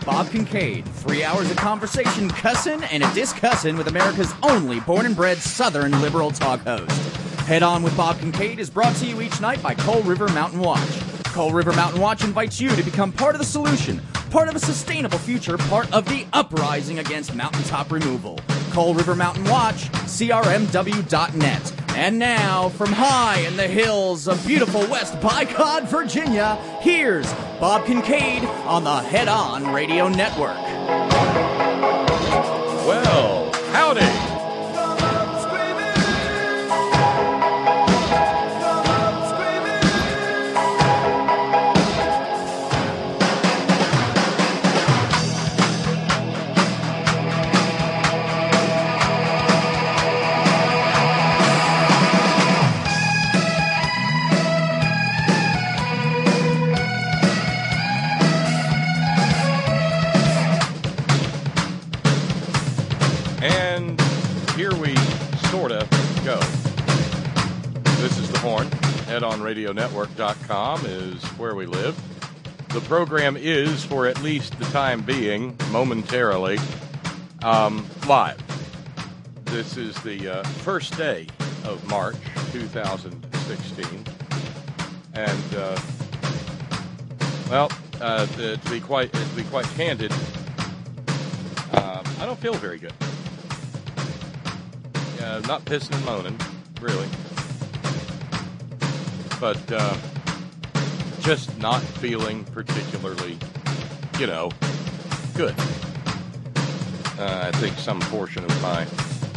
Bob Kincaid. 3 hours of conversation, cussin' and a discussin' with America's only born and bred Southern liberal talk host. Head On with Bob Kincaid is brought to you each night by Coal River Mountain Watch. Coal River Mountain Watch invites you to become part of the solution, part of a sustainable future, part of the uprising against mountaintop removal. Coal River Mountain Watch, crmw.net. And now, from high in the hills of beautiful West Bicod, Virginia, here's Bob Kincaid on the Head On Radio Network. Well, howdy. HeadOnRadioNetwork.com is where we live. The program is, for at least the time being, momentarily, live. This is the first day of March 2016. And, to be quite candid, I don't feel very good. Not pissing and moaning, really. But just not feeling particularly, good. I think some portion of my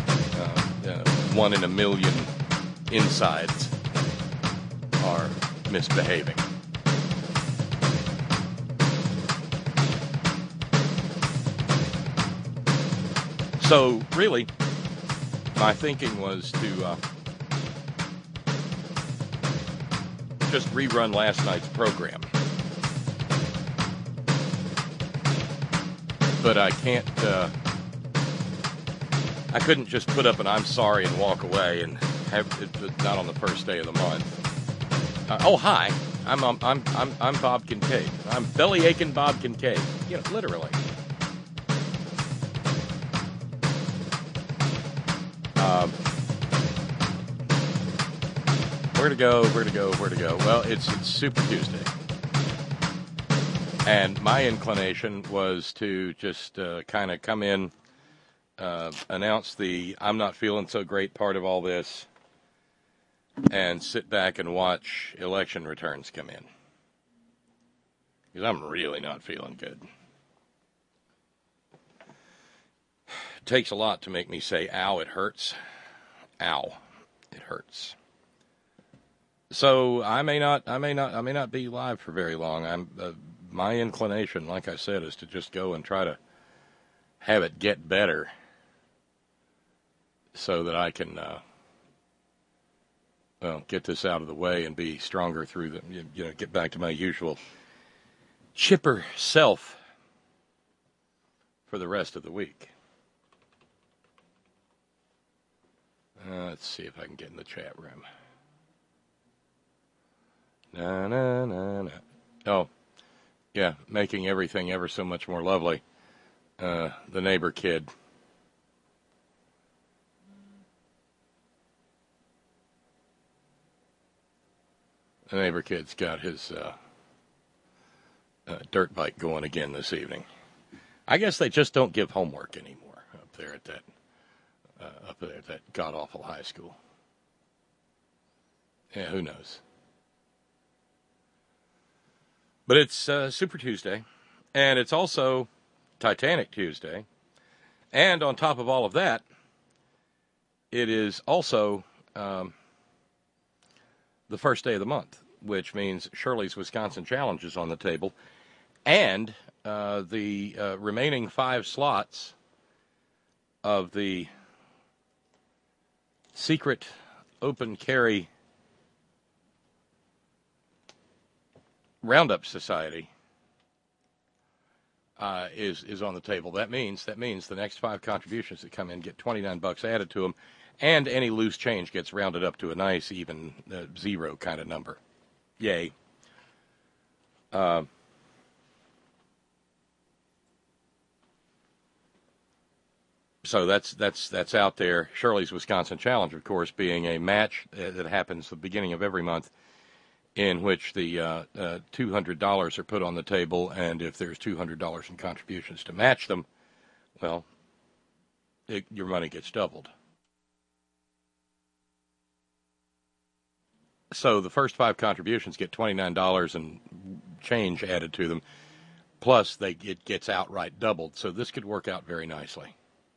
1 in a million insides are misbehaving. So, really, my thinking was to just rerun last night's program. But I couldn't just put up an I'm sorry and walk away and have it not on the first day of the month. Hi, I'm Bob Kincaid. I'm belly aching Bob Kincaid. Literally. Where to go? Well, it's Super Tuesday. And my inclination was to just kind of come in, announce the I'm not feeling so great part of all this, and sit back and watch election returns come in. Because I'm really not feeling good. It takes a lot to make me say, ow, it hurts. Ow, it hurts. So I may not be live for very long. My inclination, like I said, is to just go and try to have it get better, so that I can, get this out of the way and be stronger through get back to my usual chipper self for the rest of the week. Let's see if I can get in the chat room. Na. Oh, yeah, making everything ever so much more lovely. The neighbor kid. The neighbor kid's got his dirt bike going again this evening. I guess they just don't give homework anymore up there at that god-awful high school. Yeah, who knows? But it's Super Tuesday, and it's also Titanic Tuesday. And on top of all of that, it is also the first day of the month, which means Shirley's Wisconsin Challenge is on the table. And the remaining 5 slots of the secret open carry Roundup Society is on the table. That means the next 5 contributions that come in get $29 added to them, and any loose change gets rounded up to a nice even zero kind of number. Yay. So that's out there. Shirley's Wisconsin Challenge, of course, being a match that happens at the beginning of every month, in which the $200 are put on the table, and if there's $200 in contributions to match them, well, your money gets doubled. So the first 5 contributions get $29 and change added to them, plus it gets outright doubled. So this could work out very nicely.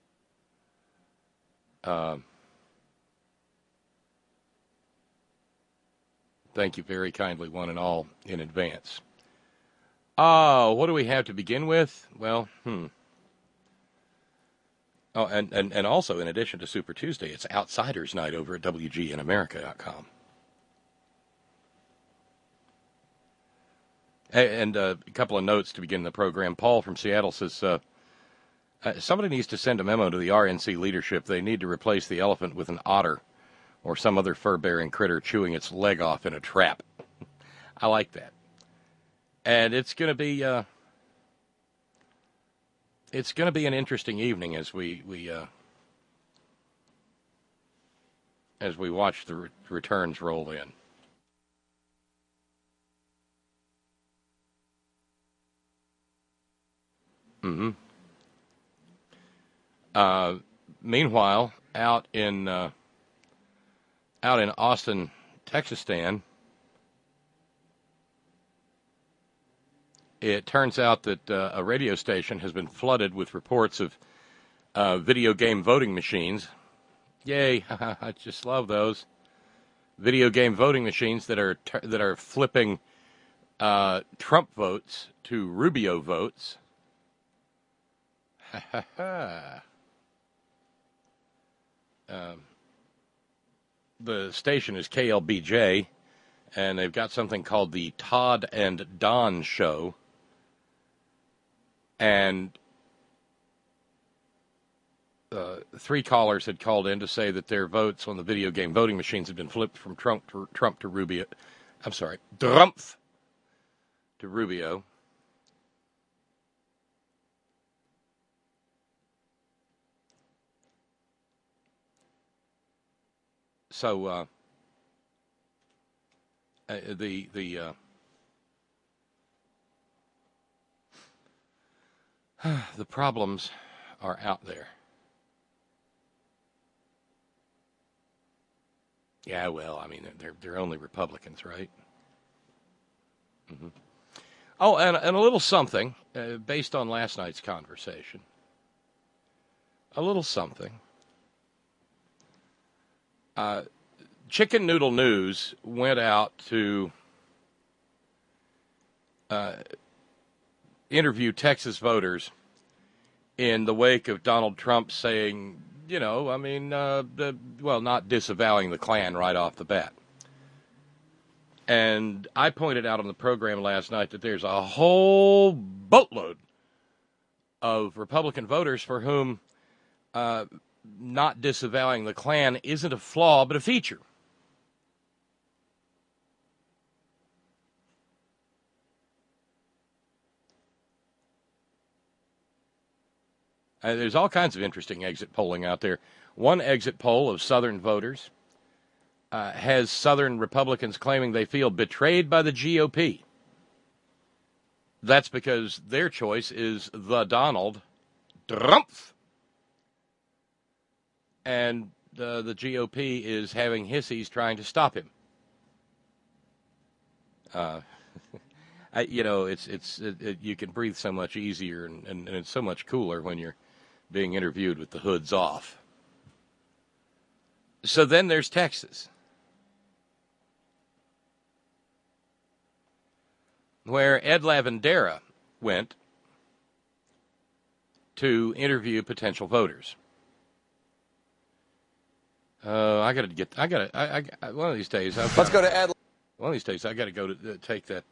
Thank you very kindly, one and all, in advance. What do we have to begin with? Well, Oh, and also, in addition to Super Tuesday, it's Outsiders Night over at WGNAmerica.com. And a couple of notes to begin the program. Paul from Seattle says, somebody needs to send a memo to the RNC leadership. They need to replace the elephant with an otter or some other fur-bearing critter chewing its leg off in a trap. I like that. And it's going to be an interesting evening as we watch the returns roll in. Meanwhile, out in Austin, Texastan, it turns out that a radio station has been flooded with reports of video game voting machines. Yay! I just love those video game voting machines that are flipping Trump votes to Rubio votes. The station is KLBJ, and they've got something called the Todd and Don Show. And 3 callers had called in to say that their votes on the video game voting machines had been flipped from Trump to Rubio. I'm sorry, Drumpf to Rubio. So the problems are out there. Yeah, well, I mean, they're only Republicans, right? Mm-hmm. Oh, and a little something based on last night's conversation. A little something. Chicken Noodle News went out to interview Texas voters in the wake of Donald Trump saying, not disavowing the Klan right off the bat. And I pointed out on the program last night that there's a whole boatload of Republican voters for whom not disavowing the Klan isn't a flaw, but a feature. There's all kinds of interesting exit polling out there. One exit poll of Southern voters has Southern Republicans claiming they feel betrayed by the GOP. That's because their choice is the Donald Trump. And the GOP is having hissies trying to stop him. You can breathe so much easier and it's so much cooler when you're being interviewed with the hoods off. So then there's Texas, where Ed Lavandera went to interview potential voters. One of these days. Let's go to Ed. One of these days, I got to go to take that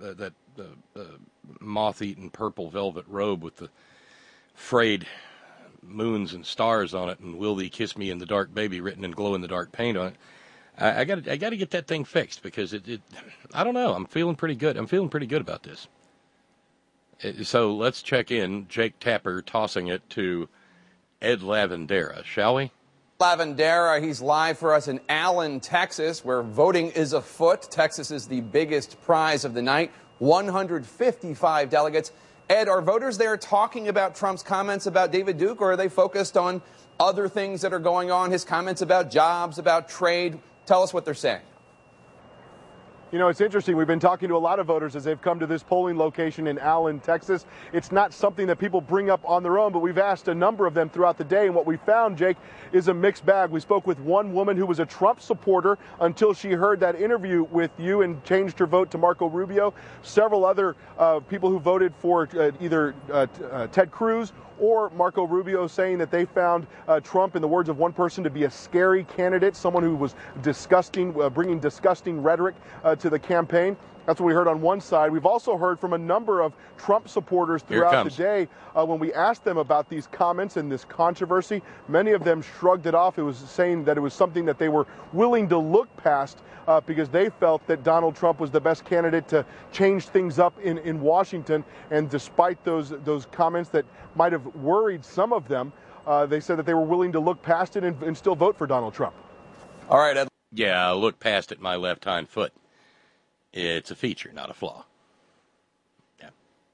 moth-eaten purple velvet robe with the frayed moons and stars on it, and "Will Thee Kiss Me in the Dark, Baby" written in glow-in-the-dark paint on it. I got to get that thing fixed because it. I don't know. I'm feeling pretty good. I'm feeling pretty good about this. So let's check in. Jake Tapper tossing it to Ed Lavandera, shall we? Lavandera, he's live for us in Allen, Texas, where voting is afoot. Texas is the biggest prize of the night, 155 delegates. Ed, are voters there talking about Trump's comments about David Duke, or are they focused on other things that are going on, his comments about jobs, about trade? Tell us what they're saying. You know, it's interesting. We've been talking to a lot of voters as they've come to this polling location in Allen, Texas. It's not something that people bring up on their own, but we've asked a number of them throughout the day. And what we found, Jake, is a mixed bag. We spoke with one woman who was a Trump supporter until she heard that interview with you and changed her vote to Marco Rubio. Several other people who voted for either Ted Cruz or Marco Rubio, saying that they found Trump, in the words of one person, to be a scary candidate, someone who was disgusting, bringing disgusting rhetoric to the campaign. That's what we heard on one side. We've also heard from a number of Trump supporters throughout the day. When we asked them about these comments and this controversy, many of them shrugged it off. It was saying that it was something that they were willing to look past because they felt that Donald Trump was the best candidate to change things up in Washington. And despite those comments that might have worried some of them, they said that they were willing to look past it and still vote for Donald Trump. All right, Ed. Yeah, I'll look past it my left hind foot. It's a feature, not a flaw. Yeah.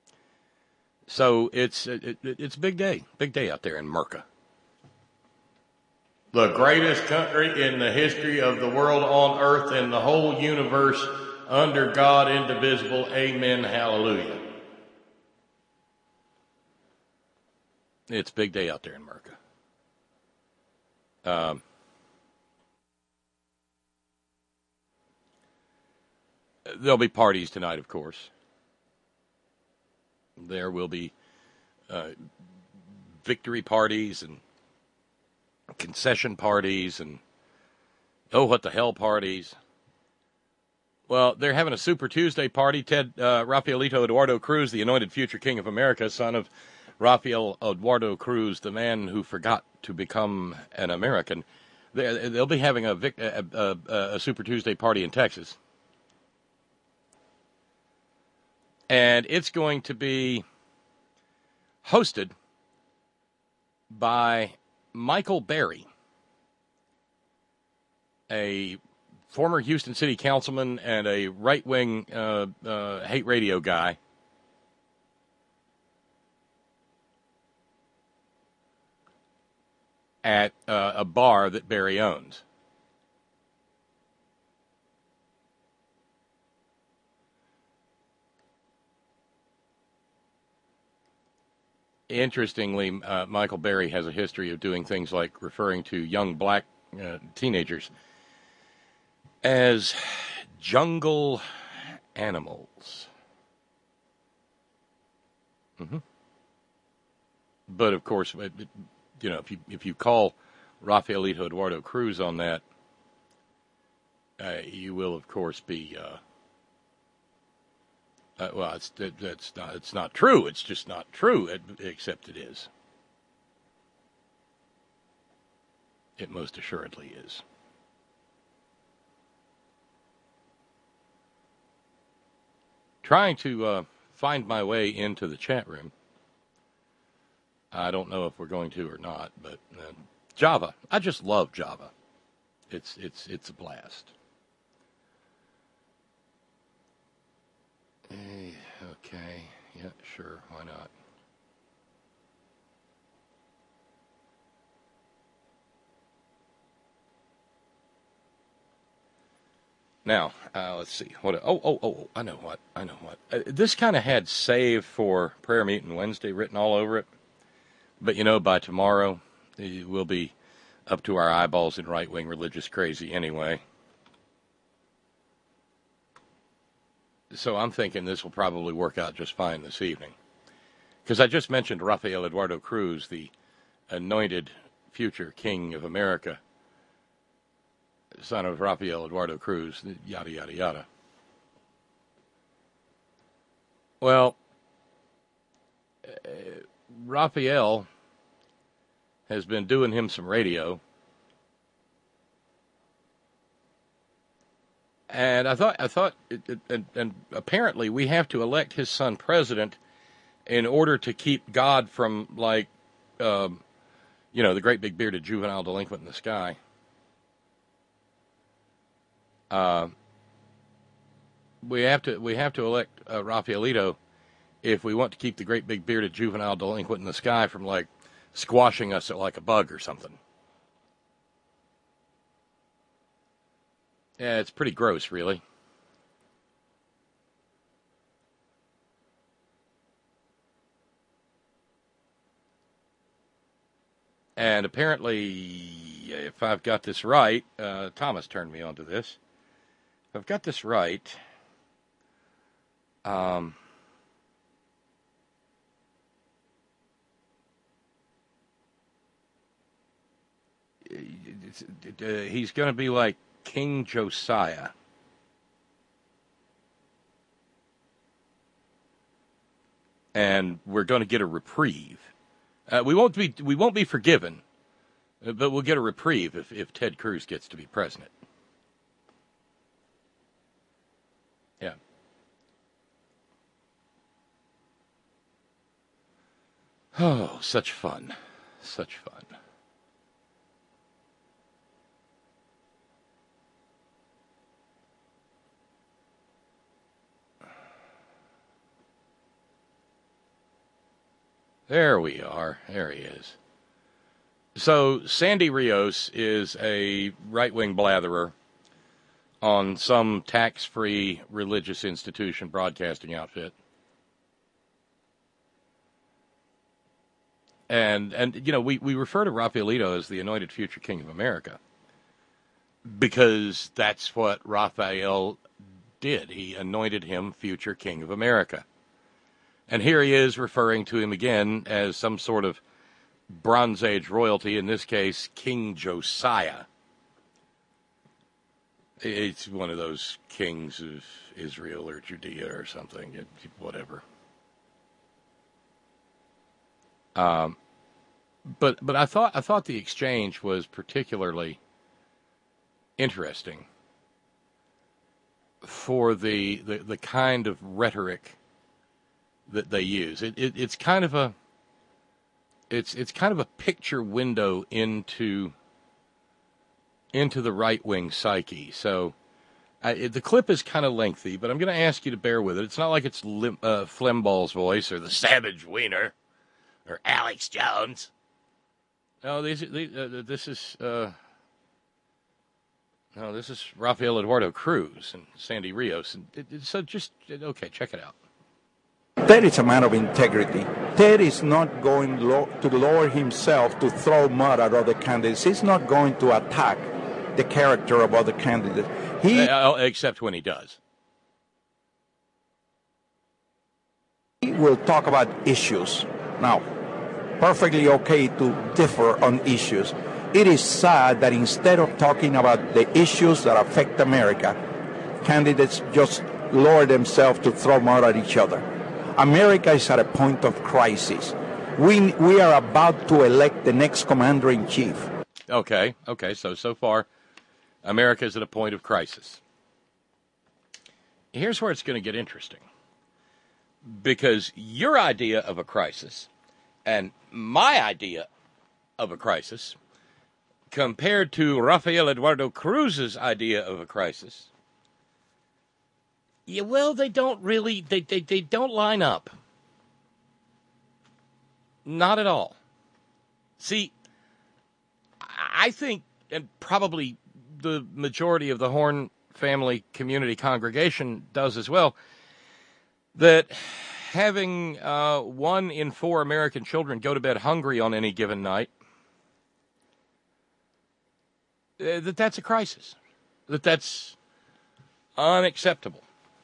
So it's a big day out there in Merca. The greatest country in the history of the world on earth and the whole universe, under God indivisible. Amen. Hallelujah. It's a big day out there in Merca. There'll be parties tonight, of course. There will be victory parties and concession parties and oh, what the hell parties. Well, they're having a Super Tuesday party. Rafaelito Eduardo Cruz, the anointed future king of America, son of Rafael Eduardo Cruz, the man who forgot to become an American. They'll be having a Super Tuesday party in Texas. And it's going to be hosted by Michael Berry, a former Houston City councilman and a right-wing hate radio guy. At a bar that Berry owns. Interestingly, Michael Berry has a history of doing things like referring to young black teenagers as jungle animals. Mm-hmm. But of course, if you call Rafaelito Eduardo Cruz on that, you will of course be. Well, it's not true. It's just not true, except it is. It most assuredly is. Trying to find my way into the chat room. I don't know if we're going to or not, but Java. I just love Java. It's a blast. Okay. Yeah, sure. Why not? Now, let's see. What? Oh! I know what. This kind of had "save for prayer meeting Wednesday" written all over it. But by tomorrow, we'll be up to our eyeballs in right-wing religious crazy anyway. So I'm thinking this will probably work out just fine this evening. Because I just mentioned Rafael Eduardo Cruz, the anointed future king of America, son of Rafael Eduardo Cruz, yada, yada, yada. Well, Rafael has been doing him some radio. And I thought, and apparently we have to elect his son president in order to keep God from You know, the great big bearded juvenile delinquent in the sky. We have to elect Rafaelito if we want to keep the great big bearded juvenile delinquent in the sky from, like, squashing us like a bug or something. Yeah, it's pretty gross, really. And apparently, if I've got this right, Thomas turned me on to this. If I've got this right, he's going to be like King Josiah. And we're going to get a reprieve. We won't be forgiven, but we'll get a reprieve if Ted Cruz gets to be president. Yeah. Oh, such fun. Such fun. There we are. There he is. So Sandy Rios is a right-wing blatherer on some tax-free religious institution broadcasting outfit. And you know, we refer to Rafaelito as the anointed future king of America because that's what Raphael did. He anointed him future king of America. And here he is referring to him again as some sort of Bronze Age royalty, in this case, King Josiah. It's one of those kings of Israel or Judea or something, whatever. But I thought the exchange was particularly interesting for the kind of rhetoric that they use. It's kind of a picture window into the right-wing psyche. So the clip is kind of lengthy, but I'm going to ask you to bear with it. It's not like it's Flimball's voice or the Savage Wiener or Alex Jones. No, this is Rafael Eduardo Cruz and Sandy Rios. And so just, okay, check it out. Ted is a man of integrity. Ted is not going to lower himself to throw mud at other candidates. He's not going to attack the character of other candidates. Except when he does. He will talk about issues. Now, perfectly okay to differ on issues. It is sad that instead of talking about the issues that affect America, candidates just lower themselves to throw mud at each other. America is at a point of crisis. We are about to elect the next commander-in-chief. Okay, so far, America is at a point of crisis. Here's where it's going to get interesting. Because your idea of a crisis and my idea of a crisis, compared to Rafael Eduardo Cruz's idea of a crisis, yeah, well, they don't really, they don't line up. Not at all. See, I think, and probably the majority of the Horn family community congregation does as well, that having 1 in 4 American children go to bed hungry on any given night, that's a crisis. That's unacceptable.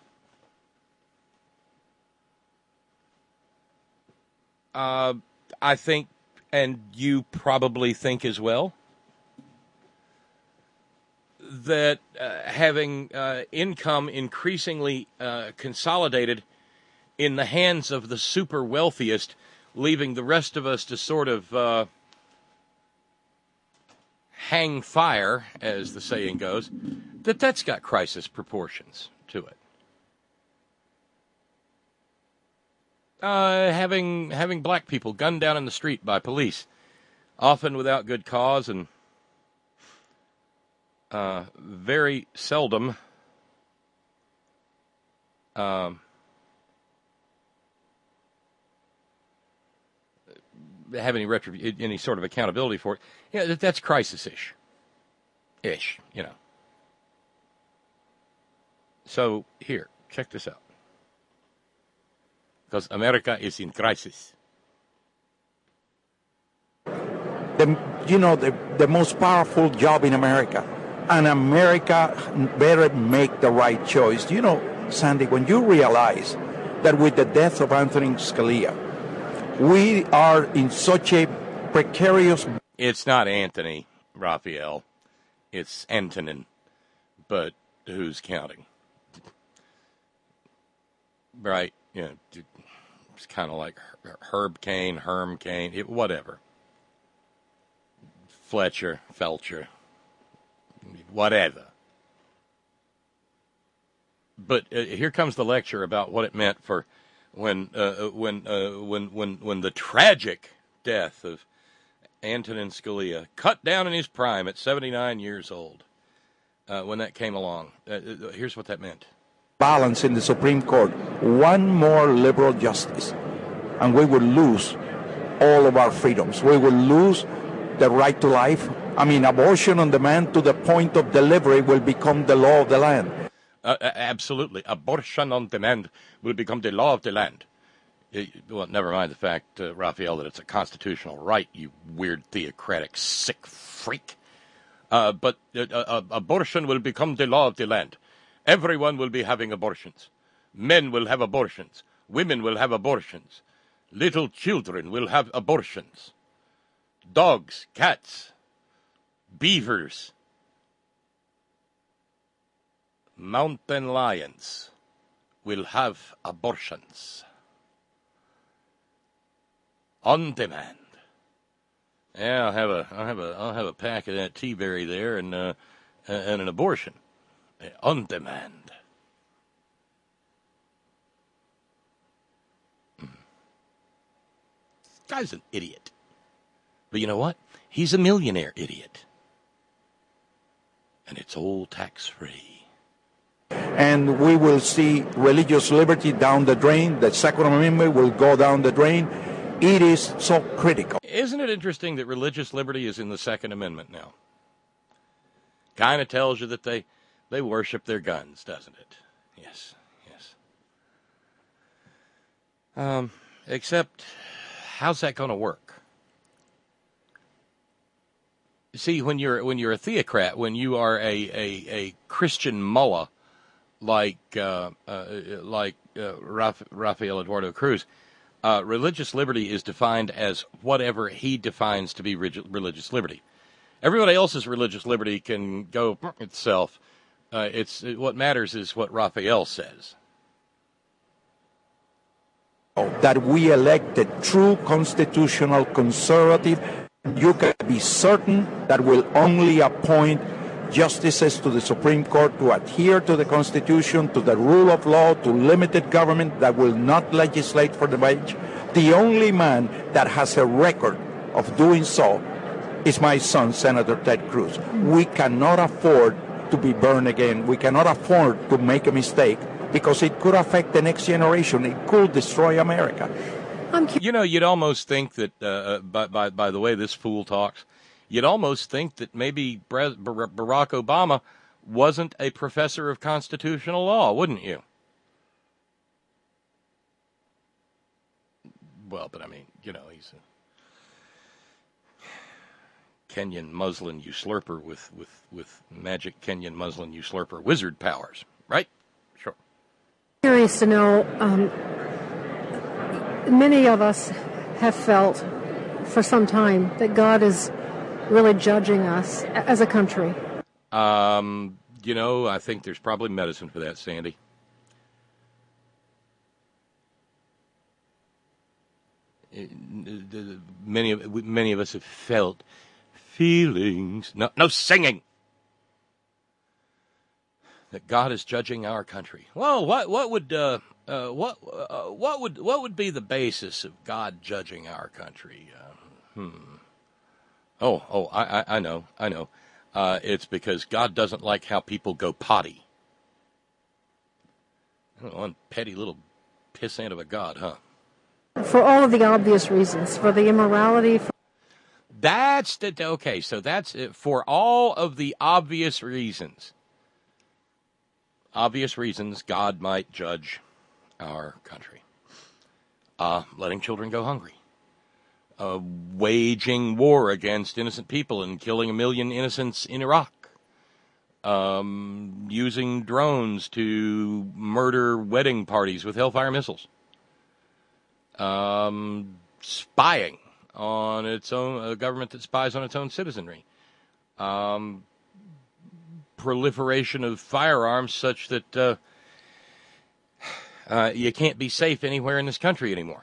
I think, and you probably think as well, that having income increasingly consolidated in the hands of the super wealthiest, leaving the rest of us to sort of hang fire, as the saying goes, that's got crisis proportions to it. Having black people gunned down in the street by police often without good cause, and very seldom have any sort of accountability for it. Yeah, that's crisis-ish. You know. So here, check this out. Because America is in crisis. The most powerful job in America, and America better make the right choice. You know, Sandy, when you realize that with the death of Anthony Scalia, we are in such a precarious... It's not Anthony, Raphael. It's Antonin. But who's counting? Right? You know, it's kind of like Herb Cain, Herm Cain, whatever. Fletcher, Felcher, whatever. But here comes the lecture about what it meant for when the tragic death of Antonin Scalia, cut down in his prime at 79 years old, when that came along. Here's what that meant. Balance in the Supreme Court, one more liberal justice, and we will lose all of our freedoms. We will lose the right to life. I mean, abortion on demand to the point of delivery will become the law of the land. Absolutely. Abortion on demand will become the law of the land. Well, never mind the fact, Raphael, that it's a constitutional right, you weird theocratic sick freak. But abortion will become the law of the land. Everyone will be having abortions. Men will have abortions. Women will have abortions. Little children will have abortions. Dogs, cats, beavers, mountain lions will have abortions on demand. Yeah, I'll have a pack of that T-berry there and an abortion on demand. This guy's an idiot. But you know what? He's a millionaire idiot. And it's all tax-free. And we will see religious liberty down the drain. The Second Amendment will go down the drain. It is so critical. Isn't it interesting that religious liberty is in the Second Amendment now? Kind of tells you that they worship their guns, doesn't it? Yes. Except, how's that going to work? See, when you're a theocrat, when you are a Christian mullah like Rafael Eduardo Cruz, religious liberty is defined as whatever he defines to be religious liberty. Everybody else's religious liberty can go itself. What matters is what Raphael says. That we elect a true constitutional conservative. You can be certain that will only appoint justices to the Supreme Court to adhere to the Constitution, to the rule of law, to limited government, that will not legislate for the wage. The only man that has a record of doing so is my son, Senator Ted Cruz. We cannot afford to be burned again. We cannot afford to make a mistake because it could affect the next generation. It could destroy America. You know, you'd almost think that, by the way this fool talks, you'd almost think that maybe Barack Obama wasn't a professor of constitutional law, wouldn't you? Well, but I mean, you know, he's a Kenyan Muslim usurper with magic Kenyan Muslim usurper wizard powers, right? Sure. Curious to know, many of us have felt for some time that God is really judging us as a country. You know, I think there's probably medicine for that, Sandy. Many of us have felt feelings. No singing. That God is judging our country. Well, what would be the basis of God judging our country? I know. It's because God doesn't like how people go potty. One petty little pissant of a God, huh? For all of the obvious reasons, for the immorality. Okay, so that's it. For all of the obvious reasons. Obvious reasons God might judge our country. Letting children go hungry. Waging war against innocent people and killing 1 million innocents in Iraq. Using drones to murder wedding parties with Hellfire missiles. Spying on its own, a government that spies on its own citizenry. Proliferation of firearms such that you can't be safe anywhere in this country anymore.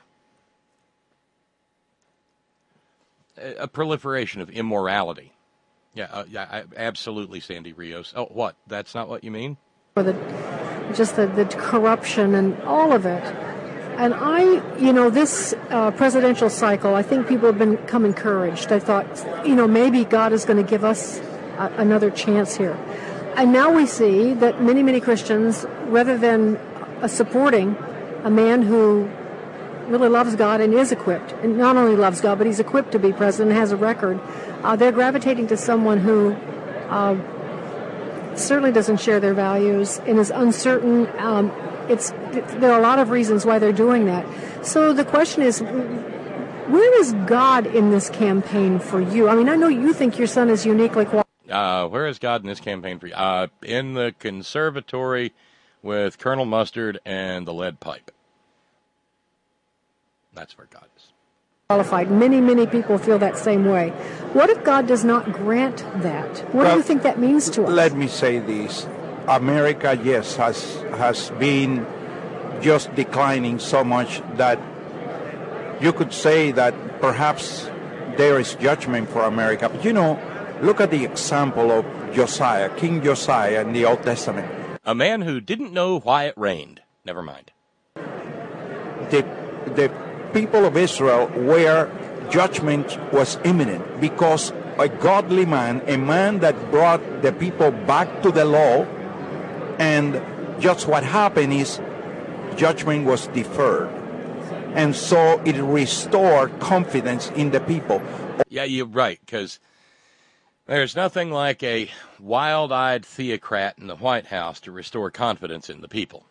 A proliferation of immorality. Yeah, absolutely, Sandy Rios. Oh, what? That's not what you mean? For the corruption and all of it. And this presidential cycle, I think people have become encouraged. I thought, maybe God is going to give us another chance here. And now we see that many, many Christians, rather than supporting a man who really loves God and is equipped, and not only loves God, but he's equipped to be president and has a record, they're gravitating to someone who certainly doesn't share their values and is uncertain. There are a lot of reasons why they're doing that. So the question is, where is God in this campaign for you? I mean, I know you think your son is uniquely qualified. Where is God in this campaign for you? In the conservatory with Colonel Mustard and the lead pipe. That's where God is. Qualified. Many, many people feel that same way. What if God does not grant that? What do you think that means to us? Let me say this. America, yes, has been just declining so much that you could say that perhaps there is judgment for America. But look at the example of Josiah, King Josiah in the Old Testament. A man who didn't know why it rained. Never mind. The people of Israel where judgment was imminent because a godly man, a man that brought the people back to the law, and just what happened is judgment was deferred. And so it restored confidence in the people. Yeah, you're right, because there's nothing like a wild-eyed theocrat in the White House to restore confidence in the people.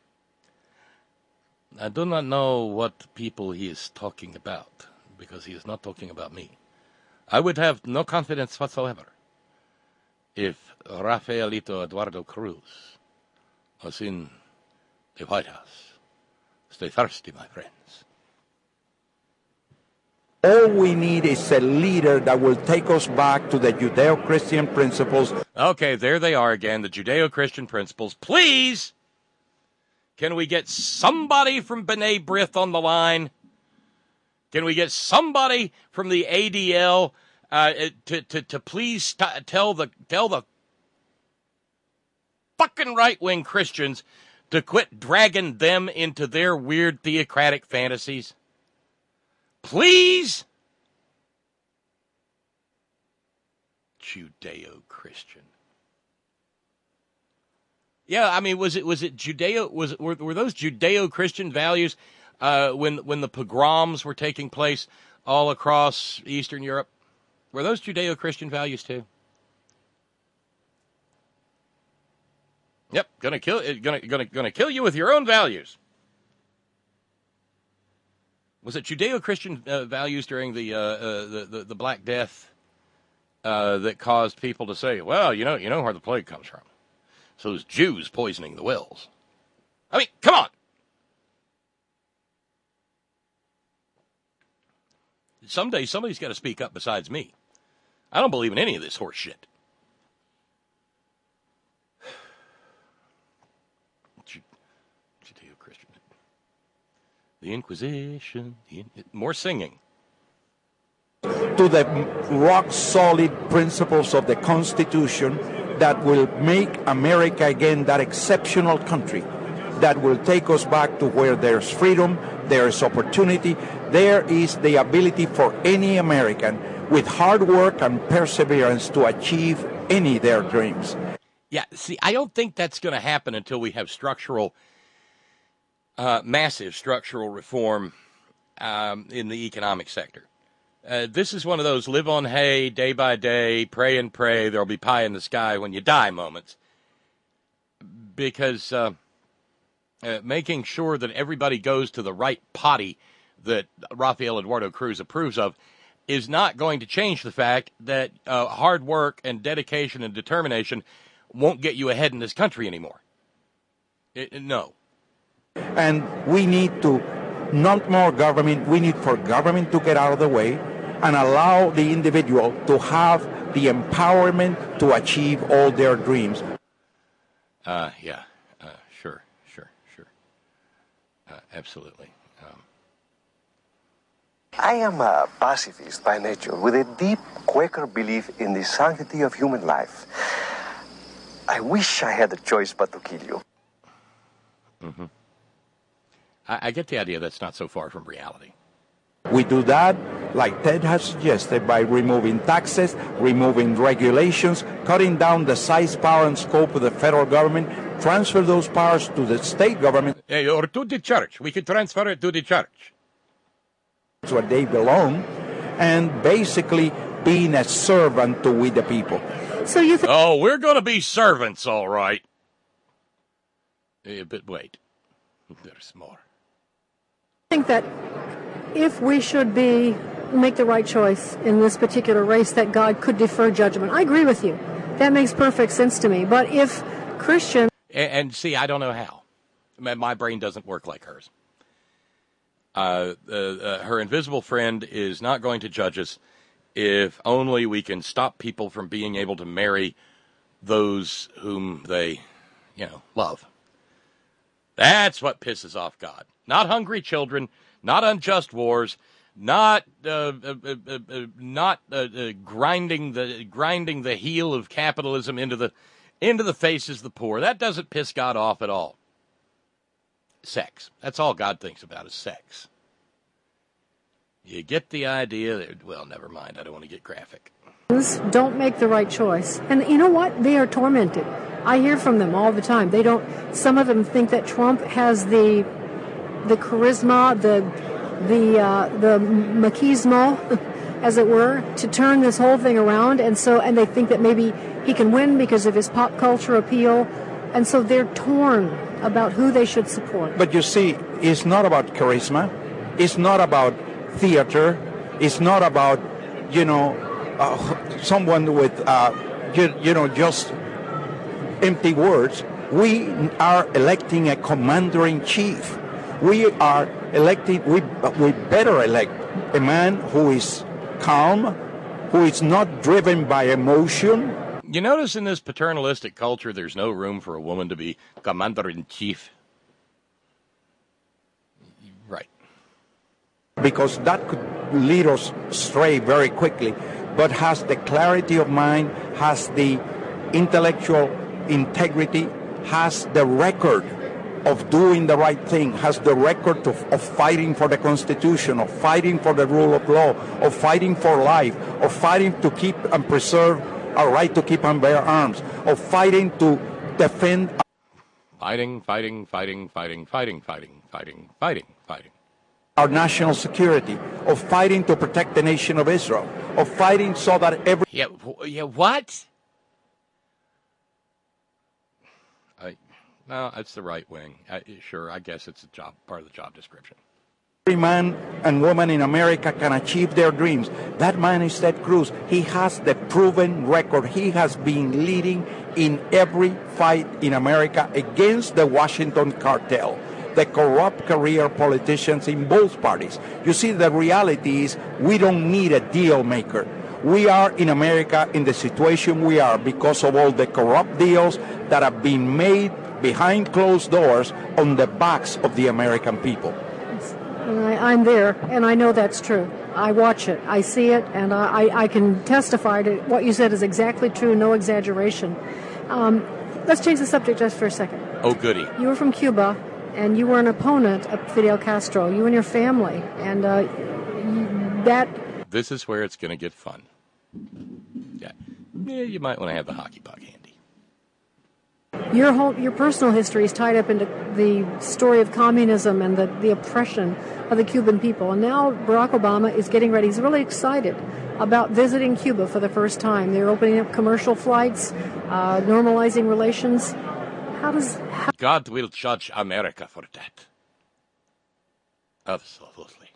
I do not know what people he is talking about, because he is not talking about me. I would have no confidence whatsoever if Rafaelito Eduardo Cruz was in the White House. Stay thirsty, my friends. All we need is a leader that will take us back to the Judeo-Christian principles. Okay, there they are again, the Judeo-Christian principles. Please, can we get somebody from B'nai B'rith on the line? Can we get somebody from the ADL to please tell the fucking right-wing Christians to quit dragging them into their weird theocratic fantasies? Please? Judeo-Christian. Yeah, I mean, was it Judeo? Were those Judeo-Christian values when the pogroms were taking place all across Eastern Europe? Were those Judeo-Christian values too? Yep, gonna kill you with your own values. Was it Judeo-Christian values during the Black Death that caused people to say, "Well, you know where the plague comes from? So those Jews poisoning the wells." I mean, come on. Someday somebody's got to speak up besides me. I don't believe in any of this horse shit. Judeo-Christian. The Inquisition. More singing. To the rock-solid principles of the Constitution that will make America again that exceptional country that will take us back to where there's freedom, there is opportunity, there is the ability for any American with hard work and perseverance to achieve any of their dreams. Yeah, see, I don't think that's going to happen until we have massive structural reform in the economic sector. This is one of those live on hay, day by day, pray and pray, there'll be pie in the sky when you die moments. Because making sure that everybody goes to the right potty that Rafael Eduardo Cruz approves of is not going to change the fact that hard work and dedication and determination won't get you ahead in this country anymore. No. And we need to, not more government, we need for government to get out of the way and allow the individual to have the empowerment to achieve all their dreams. Sure. Absolutely. I am a pacifist by nature with a deep Quaker belief in the sanctity of human life. I wish I had a choice but to kill you. Mm-hmm. I get the idea that's not so far from reality. We do that, like Ted has suggested, by removing taxes, removing regulations, cutting down the size, power, and scope of the federal government, transfer those powers to the state government. Or to the church. We could transfer it to the church. That's where they belong, and basically being a servant to we the people. So you think? Oh, we're going to be servants, all right. But wait, there's more. I think that if we should make the right choice in this particular race, that God could defer judgment. I agree with you. That makes perfect sense to me. But if Christians... And see, I don't know how. My brain doesn't work like hers. Her invisible friend is not going to judge us if only we can stop people from being able to marry those whom they, love. That's what pisses off God. Not hungry children, not unjust wars, not grinding the heel of capitalism into the faces of the poor. That doesn't piss God off at all. Sex. That's all God thinks about is sex. You get the idea that, well, never mind. I don't want to get graphic. Don't make the right choice. And you know what? They are tormented. I hear from them all the time. Some of them think that Trump has the charisma, the machismo, as it were, to turn this whole thing around. And they think that maybe he can win because of his pop culture appeal. And so they're torn about who they should support. But you see, it's not about charisma. It's not about theater. It's not about, someone with, just empty words. We are electing a commander-in-chief. We are electing, we better elect a man who is calm, who is not driven by emotion. You notice in this paternalistic culture, there's no room for a woman to be commander-in-chief. Right. Because that could lead us astray very quickly, but has the clarity of mind, has the intellectual integrity, has the record of doing the right thing, has the record of fighting for the Constitution, of fighting for the rule of law, of fighting for life, of fighting to keep and preserve our right to keep and bear arms, of fighting to defend... Fighting. Our national security, of fighting to protect the nation of Israel, of fighting so that every... Yeah, what? No, it's the right wing. Sure, I guess it's part of the job description. Every man and woman in America can achieve their dreams. That man is Ted Cruz. He has the proven record. He has been leading in every fight in America against the Washington cartel, the corrupt career politicians in both parties. You see, the reality is we don't need a deal maker. We are in America in the situation we are because of all the corrupt deals that have been made behind closed doors on the backs of the American people. I'm there, and I know that's true. I watch it, I see it, and I can testify to what you said is exactly true, no exaggeration. Let's change the subject just for a second. Oh, goody. You were from Cuba, and you were an opponent of Fidel Castro, you and your family, and that This is where it's going to get fun. Yeah, you might want to have the hockey puck handy. Your personal history is tied up into the story of communism and the oppression of the Cuban people. And now Barack Obama is getting ready. He's really excited about visiting Cuba for the first time. They're opening up commercial flights, normalizing relations. God will judge America for that. Absolutely.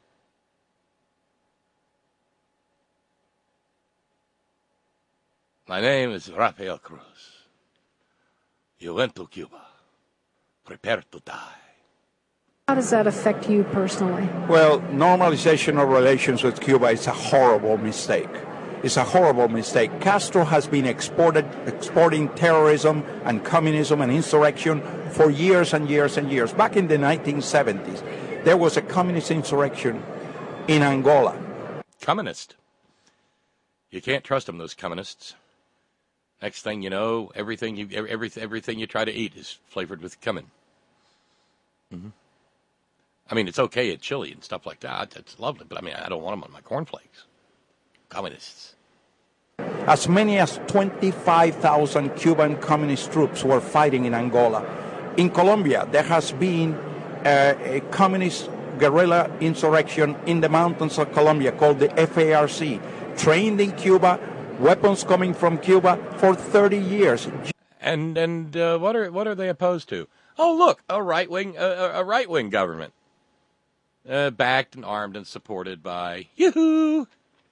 My name is Rafael Cruz. You went to Cuba. Prepare to die. How does that affect you personally? Well, normalization of relations with Cuba is a horrible mistake. It's a horrible mistake. Castro has been exporting terrorism and communism and insurrection for years and years and years. Back in the 1970s, there was a communist insurrection in Angola. Communist. You can't trust them, those communists. Next thing you know, everything you try to eat is flavored with cumin. Mm-hmm. I mean, it's okay at chili and stuff like that. It's lovely, but I mean, I don't want them on my cornflakes. Communists. As many as 25,000 Cuban communist troops were fighting in Angola. In Colombia, there has been a communist guerrilla insurrection in the mountains of Colombia called the FARC, trained in Cuba, weapons coming from Cuba for 30 years. And what are they opposed to? Oh, look, a right wing government, backed and armed and supported by yoo-hoo.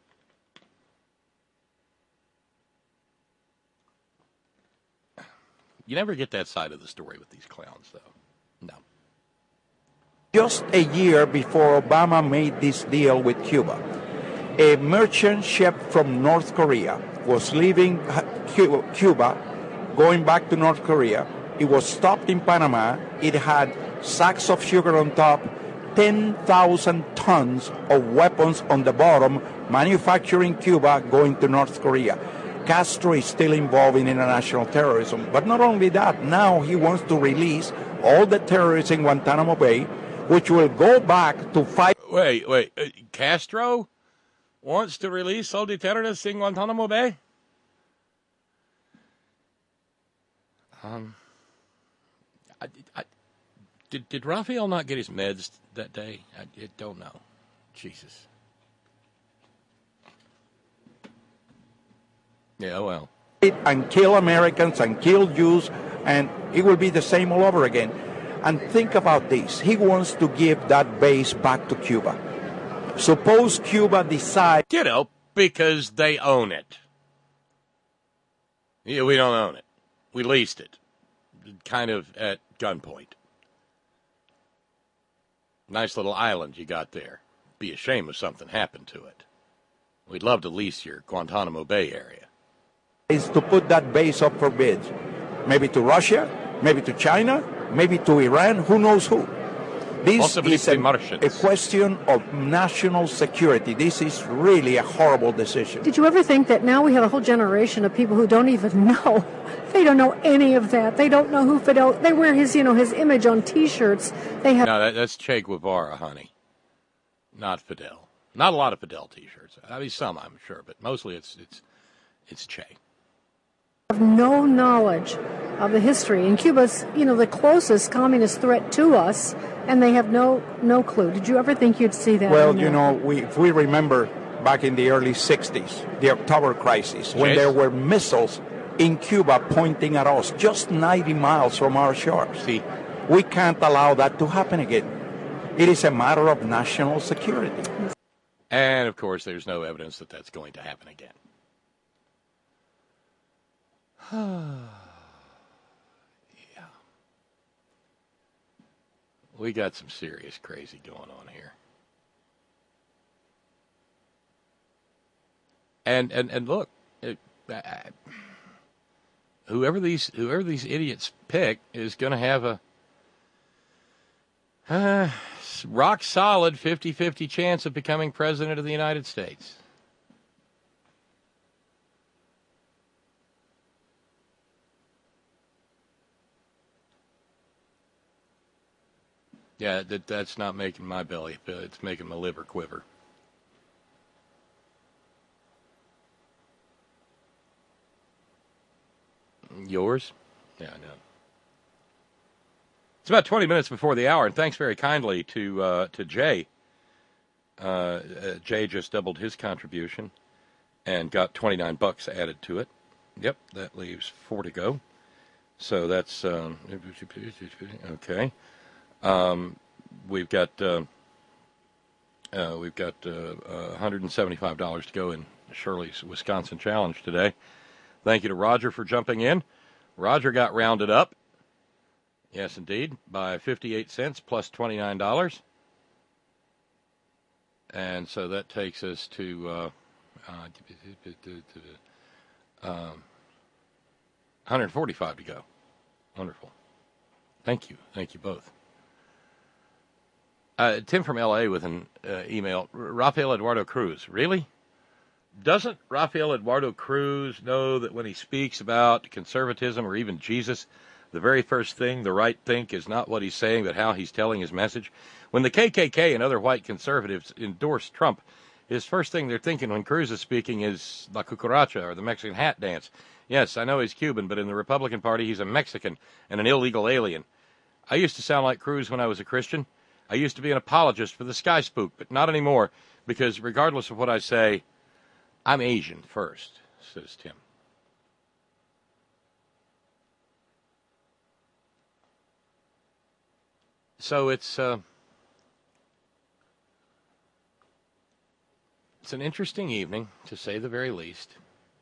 You never get that side of the story with these clowns, though. No. Just a year before Obama made this deal with Cuba, a merchant ship from North Korea was leaving Cuba, going back to North Korea. It was stopped in Panama. It had sacks of sugar on top, 10,000 tons of weapons on the bottom, manufacturing Cuba, going to North Korea. Castro is still involved in international terrorism. But not only that, now he wants to release all the terrorists in Guantanamo Bay, which will go back to fight. Wait. Castro wants to release all the terrorists in Guantanamo Bay? Did Rafael not get his meds that day? I don't know. Jesus. Yeah, well. And kill Americans and kill Jews, and it will be the same all over again. And think about this. He wants to give that base back to Cuba. Suppose Cuba decides... Because they own it. Yeah, we don't own it. We leased it. Kind of at gunpoint. Nice little island you got there. Be a shame if something happened to it. We'd love to lease your Guantanamo Bay area. Is to put that base up for bids. Maybe to Russia, maybe to China, maybe to Iran, who knows who. This is a question of national security. This is really a horrible decision. Did you ever think that now we have a whole generation of people who don't even know? They don't know any of that. They don't know who Fidel... They wear his image on T-shirts. They have... No, that's Che Guevara, honey. Not Fidel. Not a lot of Fidel T-shirts. I mean, some, I'm sure, but mostly it's Che. Have no knowledge of the history. And Cuba's, the closest communist threat to us, and they have no clue. Did you ever think you'd see that? Well, if we remember back in the early 60s, the October crisis, when there were missiles in Cuba pointing at us, just 90 miles from our shores. See, we can't allow that to happen again. It is a matter of national security. And, of course, there's no evidence that that's going to happen again. Yeah. We got some serious crazy going on here. And look, whoever these idiots pick is going to have a rock solid 50-50 chance of becoming president of the United States. Yeah, that's not making my belly. It's making my liver quiver. Yours? Yeah, I know. It's about 20 minutes before the hour, and thanks very kindly to Jay. Jay just doubled his contribution and got $29 added to it. Yep, that leaves 4 to go. So that's okay. We've got $175 to go in Shirley's Wisconsin Challenge today. Thank you to Roger for jumping in. Roger got rounded up. Yes, indeed, by 58 cents plus $29. And so that takes us to 145 to go. Wonderful. Thank you. Thank you both. Tim from L.A. with an email. Rafael Eduardo Cruz. Really? Doesn't Rafael Eduardo Cruz know that when he speaks about conservatism or even Jesus, the very first thing the right think is not what he's saying, but how he's telling his message? When the KKK and other white conservatives endorse Trump, his first thing they're thinking when Cruz is speaking is La Cucaracha, or the Mexican hat dance. Yes, I know he's Cuban, but in the Republican Party, he's a Mexican and an illegal alien. I used to sound like Cruz when I was a Christian. I used to be an apologist for the sky spook, but not anymore, because regardless of what I say, I'm Asian first, says Tim. So it's an interesting evening, to say the very least.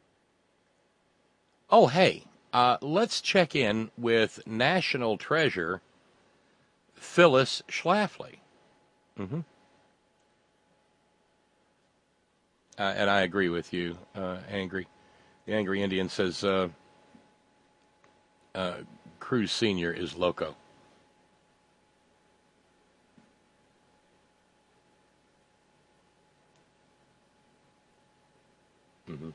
Oh, hey, let's check in with national treasure Phyllis Schlafly. Mm-hmm. And I agree with you, Angry. The Angry Indian says Cruz Sr. is loco. Mm-hmm.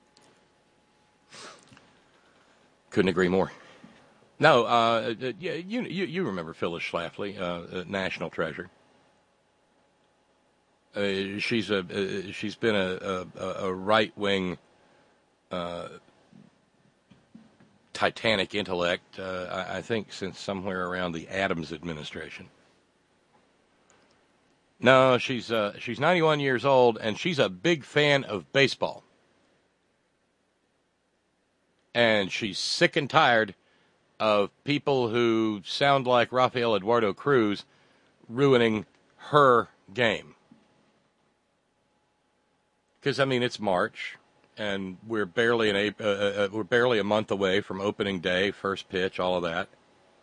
Couldn't agree more. No, you remember Phyllis Schlafly, national treasure. She's been a right wing Titanic intellect, I think, since somewhere around the Adams administration. No, she's 91 years old, and she's a big fan of baseball. And she's sick and tired of people who sound like Rafael Eduardo Cruz ruining her game. Because, I mean, it's March, and we're barely a month away from opening day, first pitch, all of that.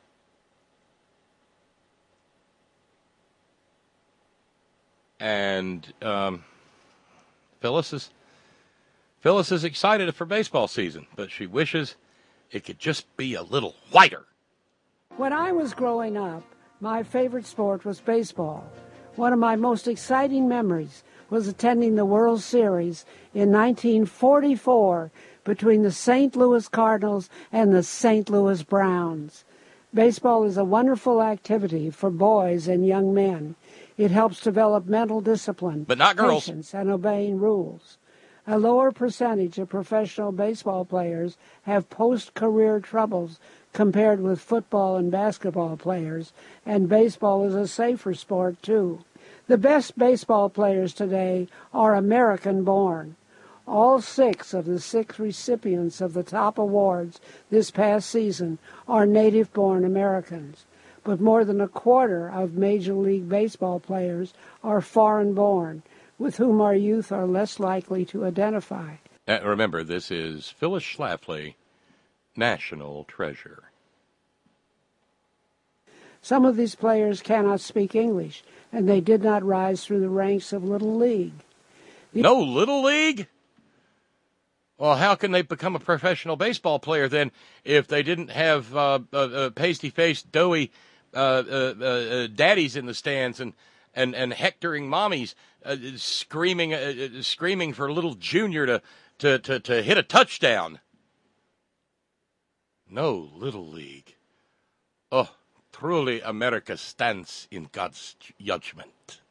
And Phyllis is excited for baseball season, but she wishes it could just be a little whiter. When I was growing up, my favorite sport was baseball. One of my most exciting memories was attending the World Series in 1944 between the St. Louis Cardinals and the St. Louis Browns. Baseball is a wonderful activity for boys and young men. It helps develop mental discipline, but not girls, patience, and obeying rules. A lower percentage of professional baseball players have post-career troubles compared with football and basketball players, and baseball is a safer sport, too. The best baseball players today are American-born. All 6 of the 6 recipients of the top awards this past season are native-born Americans, but more than a quarter of Major League Baseball players are foreign-born, with whom our youth are less likely to identify. Remember, this is Phyllis Schlafly, national treasure. Some of these players cannot speak English, and they did not rise through the ranks of Little League. No Little League? Well, how can they become a professional baseball player then if they didn't have pasty-faced, doughy daddies in the stands and hectoring mommies screaming for little Junior to hit a touchdown? No Little League. Oh, truly America stands in God's judgment.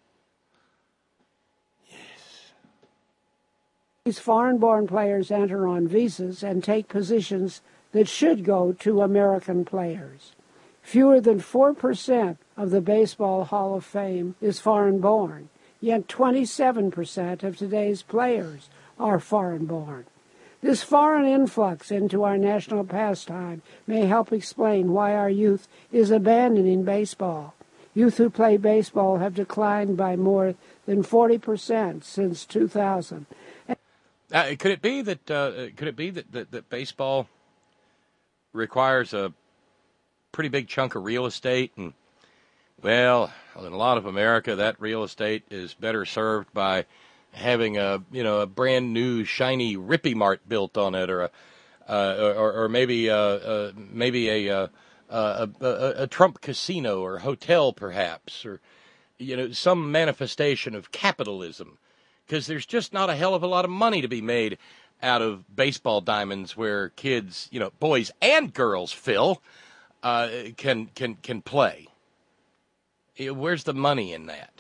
These foreign-born players enter on visas and take positions that should go to American players. Fewer than 4% of the Baseball Hall of Fame is foreign-born, yet 27% of today's players are foreign-born. This foreign influx into our national pastime may help explain why our youth is abandoning baseball. Youth who play baseball have declined by more than 40% since 2000. Could it be that baseball requires a pretty big chunk of real estate, and well, in a lot of America, that real estate is better served by having a brand new shiny Rippy Mart built on it, or maybe a Trump casino or hotel perhaps, or some manifestation of capitalism, because there's just not a hell of a lot of money to be made out of baseball diamonds where kids, boys and girls, Phil, can play. Where's the money in that?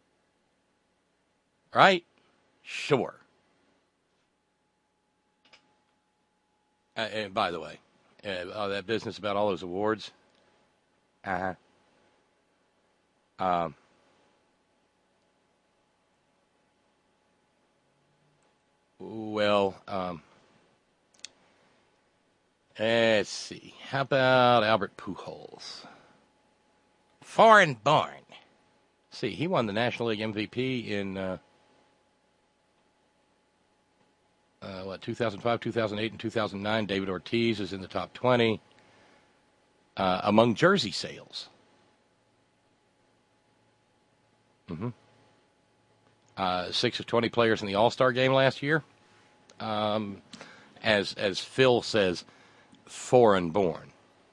Right? Sure. And by the way, that business about all those awards. Let's see. How about Albert Pujols? Foreign-born. See, he won the National League MVP in 2005, 2008, and 2009. David Ortiz is in the top 20 among jersey sales. 6 of 20 players in the All-Star game last year. As Phil says, foreign-born.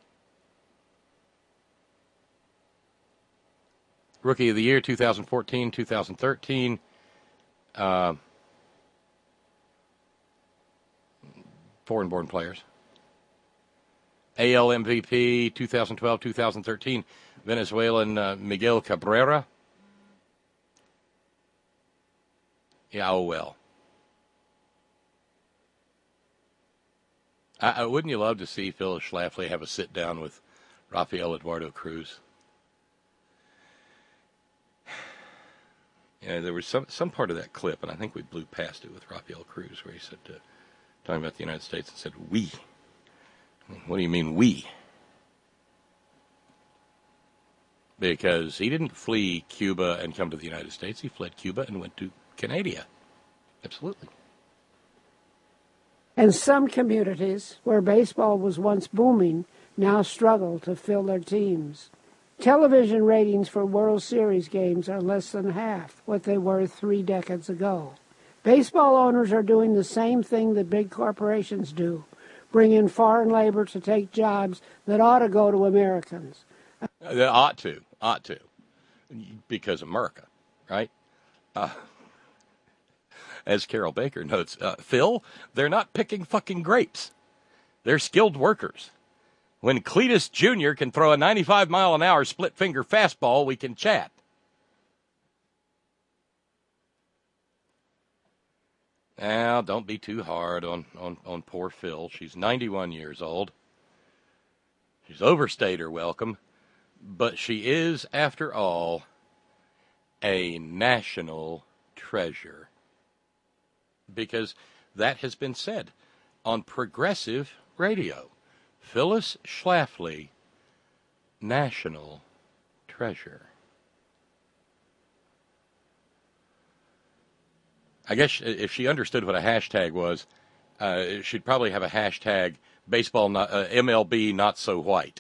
Rookie of the Year, 2014, 2013. Foreign-born players. AL MVP, 2012, 2013. Venezuelan Miguel Cabrera. Yeah, oh well. Wouldn't you love to see Phyllis Schlafly have a sit-down with Rafael Eduardo Cruz? There was some part of that clip, and I think we blew past it with Rafael Cruz, where he said, talking about the United States, and said, we. What do you mean, we? Because he didn't flee Cuba and come to the United States. He fled Cuba and went to Canada. Absolutely. And some communities where baseball was once booming now struggle to fill their teams. Television ratings for World Series games are less than half what they were 3 decades ago. Baseball owners are doing the same thing that big corporations do, bring in foreign labor to take jobs that ought to go to Americans. They ought to, because America, right? As Carol Baker notes, Phil, they're not picking fucking grapes. They're skilled workers. When Cletus Jr. can throw a 95-mile-an-hour split-finger fastball, we can chat. Now, don't be too hard on poor Phil. She's 91 years old. She's overstayed her welcome. But she is, after all, a national treasure. Because that has been said on progressive radio. Phyllis Schlafly, national treasure. I guess if she understood what a hashtag was, she'd probably have a hashtag baseball not, MLB not so white.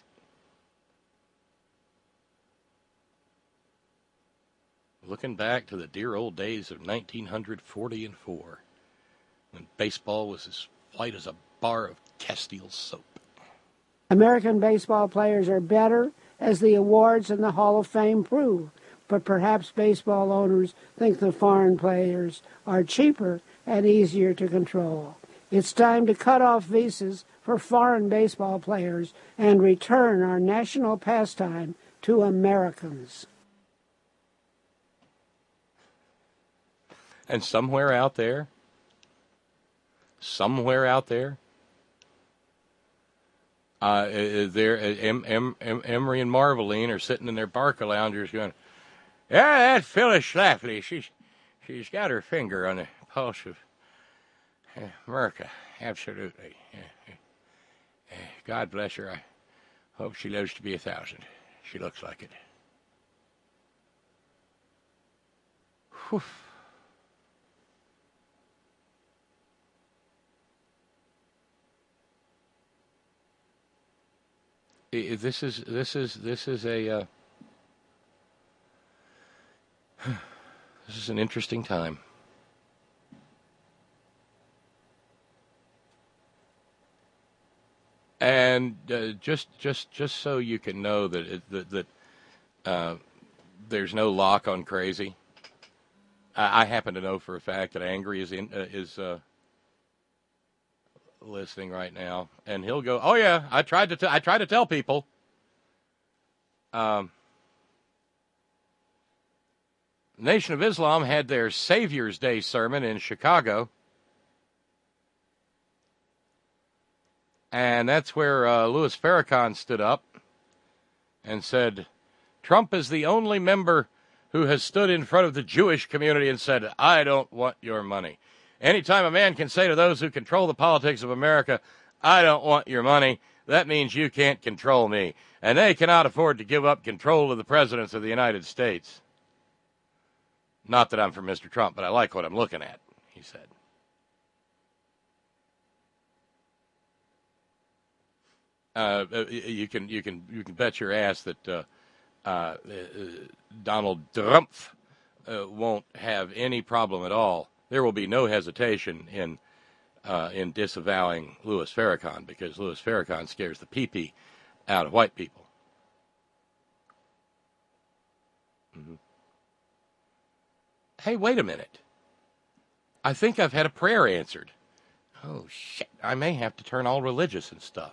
Looking back to the dear old days of 1944, when baseball was as white as a bar of Castile soap. American baseball players are better, as the awards and the Hall of Fame prove, but perhaps baseball owners think the foreign players are cheaper and easier to control. It's time to cut off visas for foreign baseball players and return our national pastime to Americans. And somewhere out there, Emery and Marveline are sitting in their Barca loungers going, yeah, that's Phyllis Schlafly. She's got her finger on the pulse of America. Absolutely. God bless her. I hope she lives to be 1,000. She looks like it. Whew. This is a this is an interesting time. And just so you can know that there's no lock on crazy. I happen to know for a fact that Angry is listening right now, and he'll go, "Oh yeah, I tried to tell people." Nation of Islam had their Savior's Day sermon in Chicago, and that's where Louis Farrakhan stood up and said, "Trump is the only member who has stood in front of the Jewish community and said, 'I don't want your money.' Anytime a man can say to those who control the politics of America, 'I don't want your money,' that means you can't control me. And they cannot afford to give up control of the presidents of the United States." Not that I'm for Mr. Trump, but I like what I'm looking at, he said. You can bet your ass that Donald Trump won't have any problem at all. There will be no hesitation in disavowing Louis Farrakhan, because Louis Farrakhan scares the pee-pee out of white people. Mm-hmm. Hey, wait a minute. I think I've had a prayer answered. Oh, shit. I may have to turn all religious and stuff.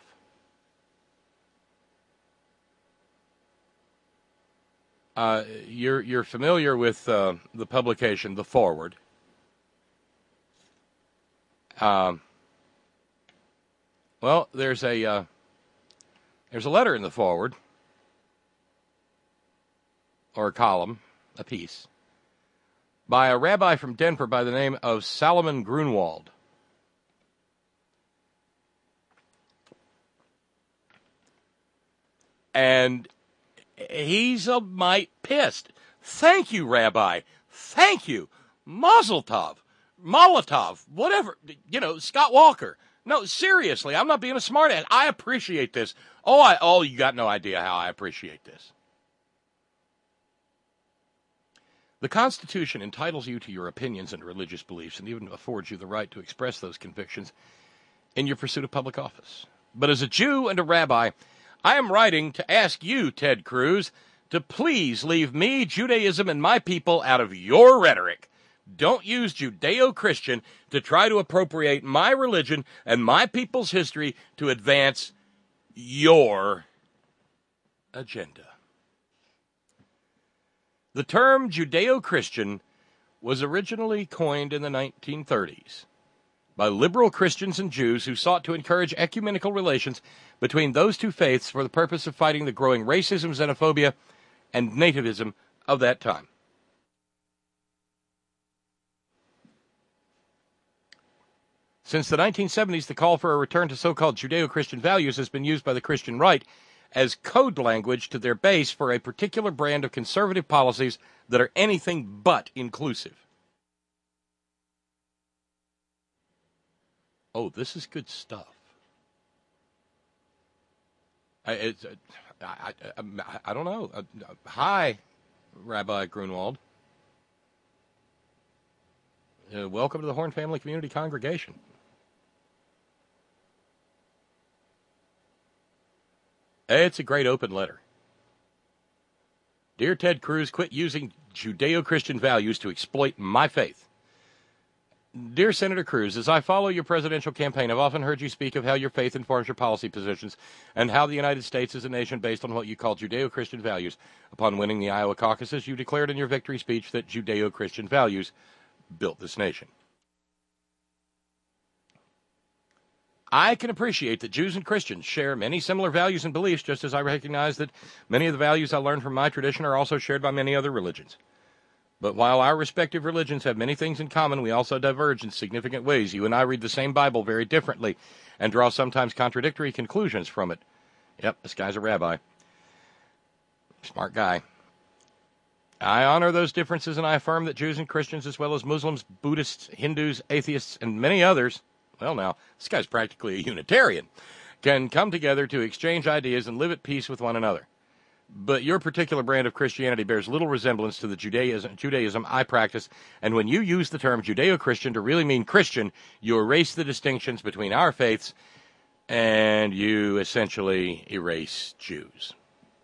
You're familiar with the publication, The Forward. Well, there's a letter in The Forward, or a column, a piece, by a rabbi from Denver by the name of Salomon Grunwald. And he's a mite pissed. Thank you, Rabbi. Thank you. Mazel tov. Molotov. Whatever. Scott Walker. No, seriously, I'm not being a smartass. I appreciate this. Oh, you got no idea how I appreciate this. The Constitution entitles you to your opinions and religious beliefs, and even affords you the right to express those convictions in your pursuit of public office. But as a Jew and a rabbi, I am writing to ask you, Ted Cruz, to please leave me, Judaism, and my people out of your rhetoric. Don't use Judeo-Christian to try to appropriate my religion and my people's history to advance your agenda. The term Judeo-Christian was originally coined in the 1930s by liberal Christians and Jews who sought to encourage ecumenical relations between those two faiths for the purpose of fighting the growing racism, xenophobia, and nativism of that time. Since the 1970s, the call for a return to so-called Judeo-Christian values has been used by the Christian right as code language to their base for a particular brand of conservative policies that are anything but inclusive. Oh, this is good stuff. I don't know. Hi, Rabbi Grunwald. Welcome to the Horn Family Community Congregation. It's a great open letter. Dear Ted Cruz, quit using Judeo-Christian values to exploit my faith. Dear Senator Cruz, as I follow your presidential campaign, I've often heard you speak of how your faith informs your policy positions and how the United States is a nation based on what you call Judeo-Christian values. Upon winning the Iowa caucuses, you declared in your victory speech that Judeo-Christian values built this nation. I can appreciate that Jews and Christians share many similar values and beliefs, just as I recognize that many of the values I learned from my tradition are also shared by many other religions. But while our respective religions have many things in common, we also diverge in significant ways. You and I read the same Bible very differently and draw sometimes contradictory conclusions from it. Yep, this guy's a rabbi. Smart guy. I honor those differences, and I affirm that Jews and Christians, as well as Muslims, Buddhists, Hindus, atheists, and many others, well now, this guy's practically a Unitarian, can come together to exchange ideas and live at peace with one another. But your particular brand of Christianity bears little resemblance to the Judaism I practice, and when you use the term Judeo-Christian to really mean Christian, you erase the distinctions between our faiths, and you essentially erase Jews.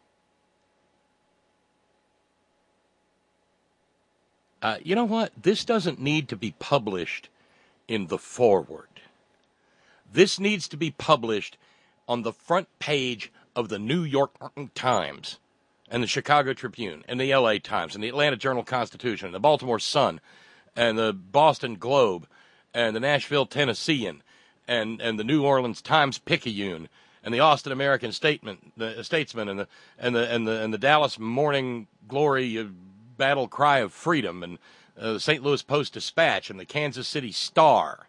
You know what? This doesn't need to be published in the foreword. This needs to be published on the front page of the New York Times and the Chicago Tribune and the LA Times and the Atlanta Journal-Constitution and the Baltimore Sun and the Boston Globe and the Nashville Tennessean and the New Orleans Times-Picayune and the Austin American Statesman and the Dallas Morning Glory Battle Cry of Freedom and the St. Louis Post-Dispatch and the Kansas City Star.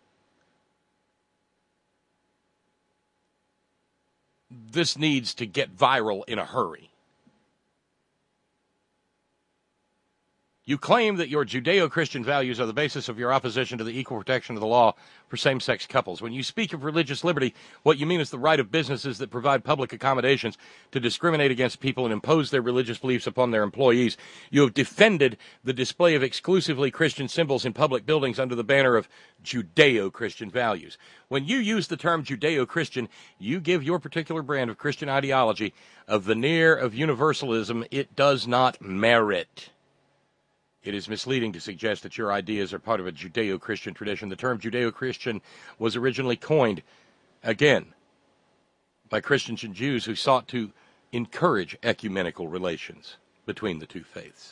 This needs to get viral in a hurry. You claim that your Judeo-Christian values are the basis of your opposition to the equal protection of the law for same-sex couples. When you speak of religious liberty, what you mean is the right of businesses that provide public accommodations to discriminate against people and impose their religious beliefs upon their employees. You have defended the display of exclusively Christian symbols in public buildings under the banner of Judeo-Christian values. When you use the term Judeo-Christian, you give your particular brand of Christian ideology a veneer of universalism it does not merit. It is misleading to suggest that your ideas are part of a Judeo-Christian tradition. The term Judeo-Christian was originally coined, again, by Christians and Jews who sought to encourage ecumenical relations between the two faiths.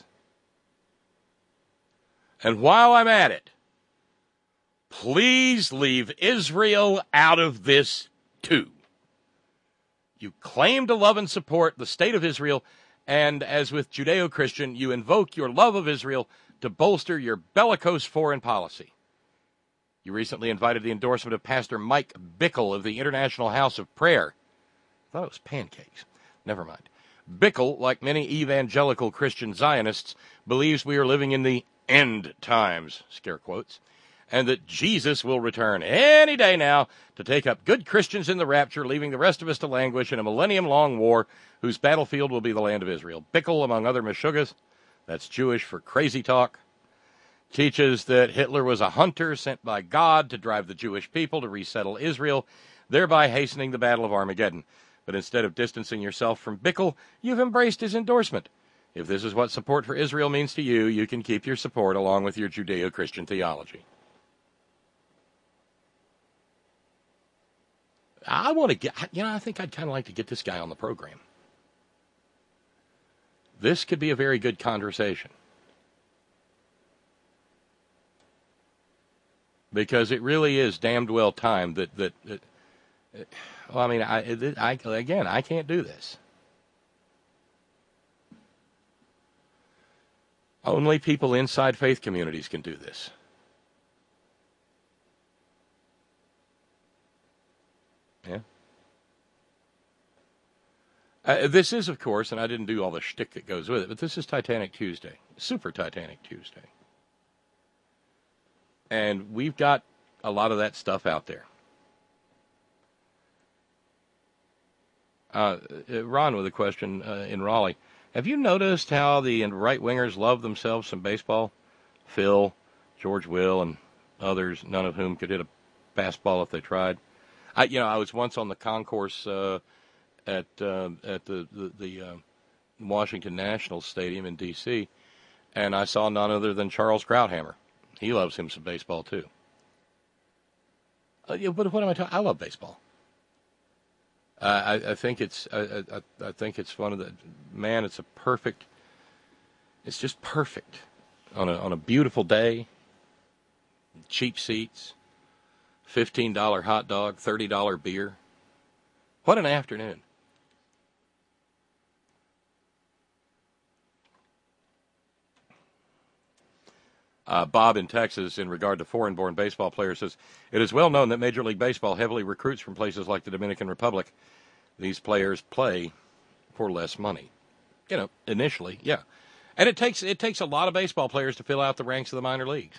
And while I'm at it, please leave Israel out of this too. You claim to love and support the state of Israel, and as with Judeo-Christian, you invoke your love of Israel to bolster your bellicose foreign policy. You recently invited the endorsement of Pastor Mike Bickle of the International House of Prayer. I thought it was pancakes. Never mind. Bickle, like many evangelical Christian Zionists, believes we are living in the end times, scare quotes, and that Jesus will return any day now to take up good Christians in the rapture, leaving the rest of us to languish in a millennium-long war whose battlefield will be the land of Israel. Bickle, among other meshuggahs, that's Jewish for crazy talk, teaches that Hitler was a hunter sent by God to drive the Jewish people to resettle Israel, thereby hastening the Battle of Armageddon. But instead of distancing yourself from Bickle, you've embraced his endorsement. If this is what support for Israel means to you, you can keep your support along with your Judeo-Christian theology. I want to get, I think I'd kind of like to get this guy on the program. This could be a very good conversation. Because it really is damned well timed that well, I mean, I can't do this. Only people inside faith communities can do this. Yeah. This is, of course, and I didn't do all the shtick that goes with it, but this is Titanic Tuesday, Super Titanic Tuesday. And we've got a lot of that stuff out there. Ron with a question in Raleigh. Have you noticed how the right-wingers love themselves some baseball? Phil, George Will, and others, none of whom could hit a fastball if they tried. I was once on the concourse at the Washington Nationals Stadium in D.C., and I saw none other than Charles Krauthammer. He loves him some baseball too. But what am I talking? I love baseball. I think it's one of the man. It's just perfect on a beautiful day. Cheap seats, $15 hot dog, $30 beer. What an afternoon. Bob in Texas, in regard to foreign-born baseball players, says, it is well known that Major League Baseball heavily recruits from places like the Dominican Republic. These players play for less money. You know, initially, yeah. And it takes a lot of baseball players to fill out the ranks of the minor leagues.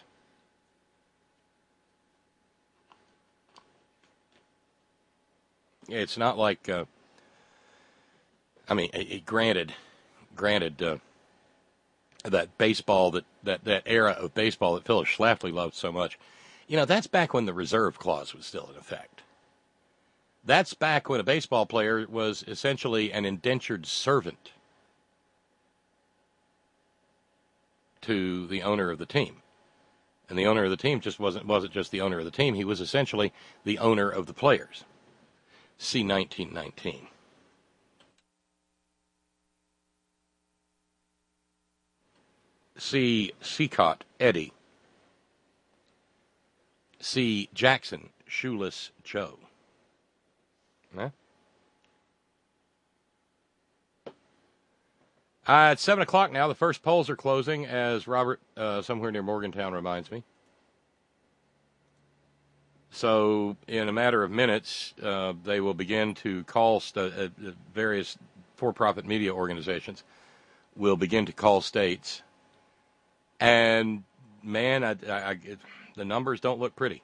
It's not like, granted, that baseball, that era of baseball that Phyllis Schlafly loved so much, you know, that's back when the reserve clause was still in effect. That's back when a baseball player was essentially an indentured servant to the owner of the team. And the owner of the team just wasn't just the owner of the team, he was essentially the owner of the players. See 1919. See Seacott Eddie. See Jackson Shoeless Joe. Huh? It's 7 o'clock now. The first polls are closing, as Robert, somewhere near Morgantown, reminds me. So, in a matter of minutes, they will begin to call various for-profit media organizations will begin to call states. And, man, the numbers don't look pretty.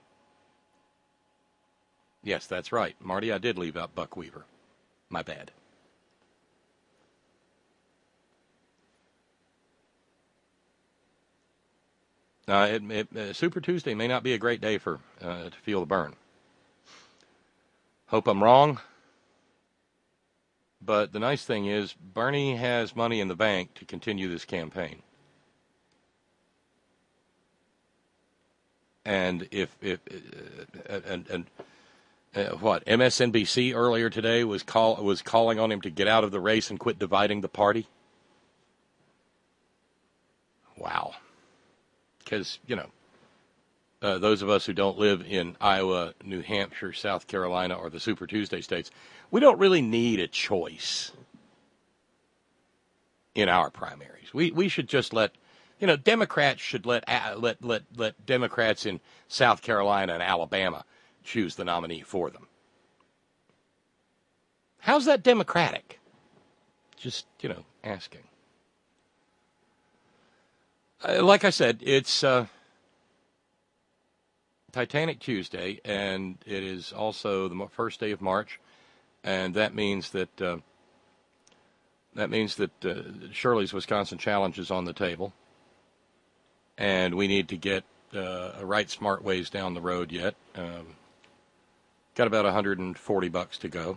Yes, that's right. Marty, I did leave out Buck Weaver. My bad. Super Tuesday may not be a great day to feel the burn. Hope I'm wrong. But the nice thing is, Bernie has money in the bank to continue this campaign. And MSNBC earlier today was calling on him to get out of the race and quit dividing the party. Wow. Because, you know, those of us who don't live in Iowa, New Hampshire, South Carolina, or the Super Tuesday states, we don't really need a choice in our primaries. We should just let, you know, Democrats should let Democrats in South Carolina and Alabama choose the nominee for them. How's that democratic? Just, you know, asking. Like I said, it's Titanic Tuesday, and it is also the first day of March, and that means that Shirley's Wisconsin Challenge is on the table, and we need to get a right smart ways down the road yet. Got about $140 to go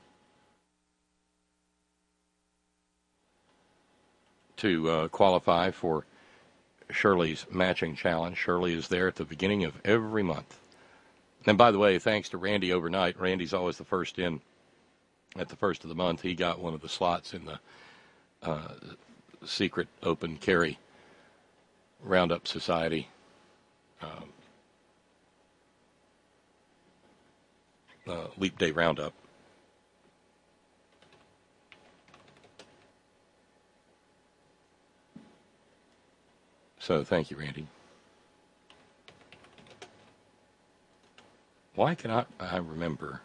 to qualify for Shirley's matching challenge. Shirley is there at the beginning of every month. And by the way, thanks to Randy overnight. Randy's always the first in at the first of the month. He got one of the slots in the secret open carry Roundup Society Leap Day Roundup. So thank you, Randy. Why cannot I remember?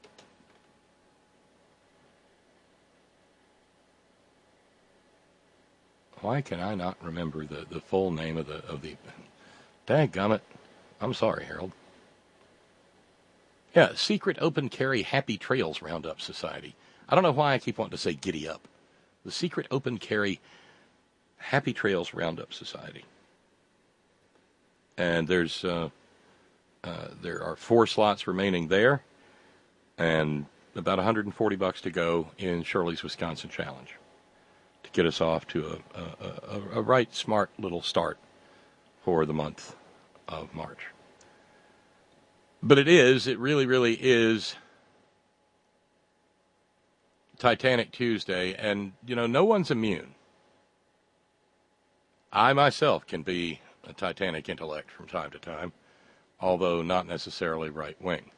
Why can I not remember the full name of the Dadgummit. I'm sorry, Harold. Yeah, Secret Open Carry Happy Trails Roundup Society. I don't know why I keep wanting to say Giddy Up. The Secret Open Carry Happy Trails Roundup Society. And there are 4 slots remaining there, and about $140 to go in Shirley's Wisconsin Challenge to get us off to a right smart little start for the month of March. But it really, really is Titanic Tuesday, and, you know, no one's immune. I myself can be a Titanic intellect from time to time. although not necessarily right-wing.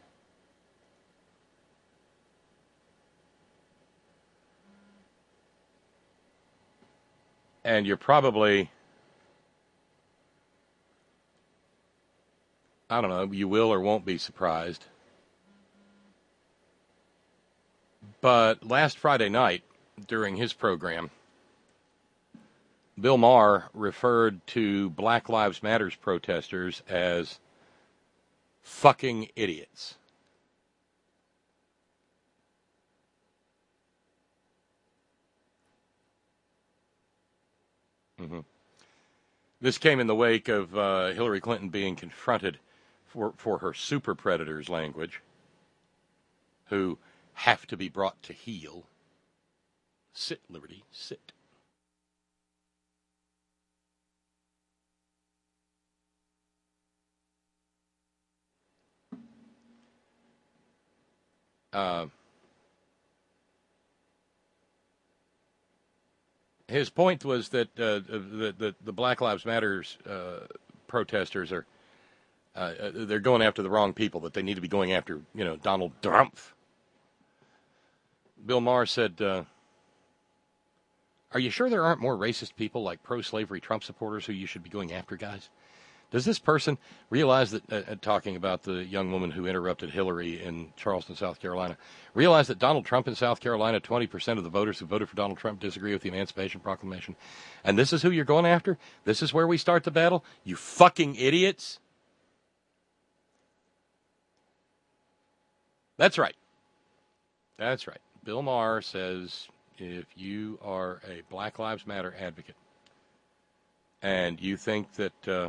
And you're probably, I don't know, you will or won't be surprised. But last Friday night, during his program, Bill Maher referred to Black Lives Matter protesters as fucking idiots. Mm-hmm. This came in the wake of Hillary Clinton being confronted for her super predators language, who have to be brought to heel. Sit, Liberty, sit. His point was that the Black Lives Matter protesters are they're going after the wrong people, that they need to be going after, Donald Trump. Bill Maher said, are you sure there aren't more racist people like pro-slavery Trump supporters who you should be going after, guys? Does this person realize that, talking about the young woman who interrupted Hillary in Charleston, South Carolina, realize that Donald Trump in South Carolina, 20% of the voters who voted for Donald Trump disagree with the Emancipation Proclamation? And this is who you're going after? This is where we start the battle? You fucking idiots? That's right. That's right. Bill Maher says if you are a Black Lives Matter advocate and you think that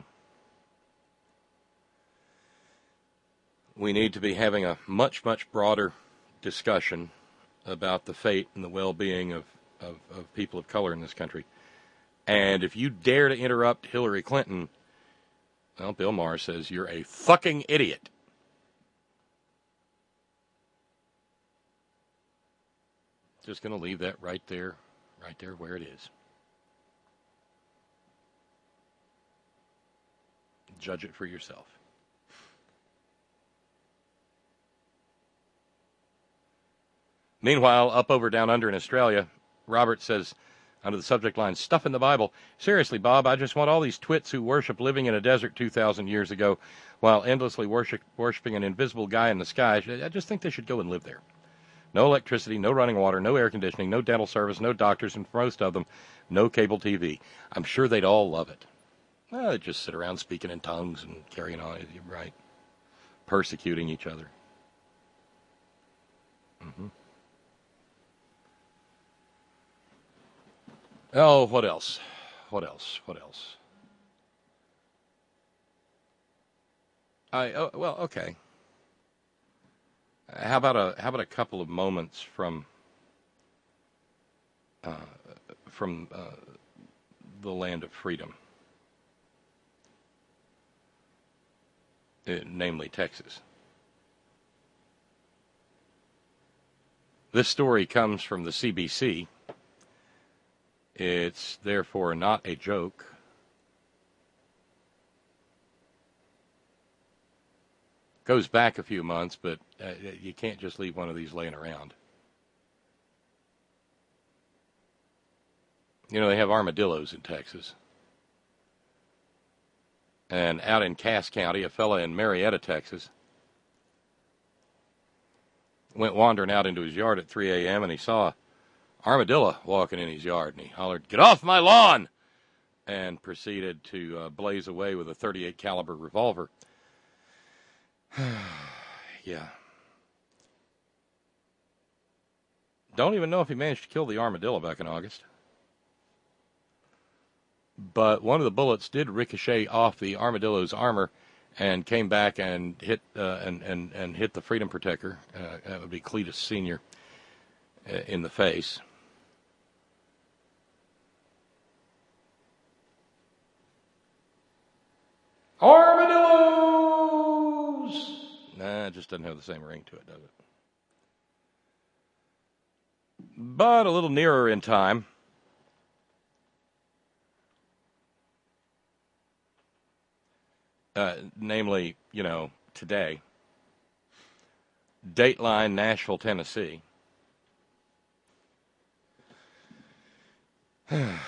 we need to be having a much, much broader discussion about the fate and the well-being of people of color in this country, and if you dare to interrupt Hillary Clinton, well, Bill Maher says you're a fucking idiot. Just going to leave that right there where it is. Judge it for yourself. Meanwhile, up, over, down, under in Australia, Robert says, under the subject line, stuff in the Bible. Seriously, Bob, I just want all these twits who worship living in a desert 2,000 years ago while endlessly worshiping an invisible guy in the sky. I just think they should go and live there. No electricity, no running water, no air conditioning, no dental service, no doctors, and for most of them, no cable TV. I'm sure they'd all love it. Well, they'd just sit around speaking in tongues and carrying on, right? Persecuting each other. Mm-hmm. Oh, what else? Well, okay. How about a couple of moments from the land of freedom, namely Texas. This story comes from the CBC. It's therefore not a joke. Goes back a few months, but you can't just leave one of these laying around. You know, they have armadillos in Texas. And out in Cass County, a fella in Marietta, Texas, went wandering out into his yard at 3 a.m. and he saw an armadillo walking in his yard, and he hollered, "Get off my lawn!" and proceeded to blaze away with a .38 caliber revolver. Yeah. Don't even know if he managed to kill the armadillo back in August. But one of the bullets did ricochet off the armadillo's armor and came back and hit and hit the Freedom Protector. That would be Cletus Sr. In the face. Armadillos! Nah, it just doesn't have the same ring to it, does it? But a little nearer in time, namely, today, Dateline, Nashville, Tennessee. When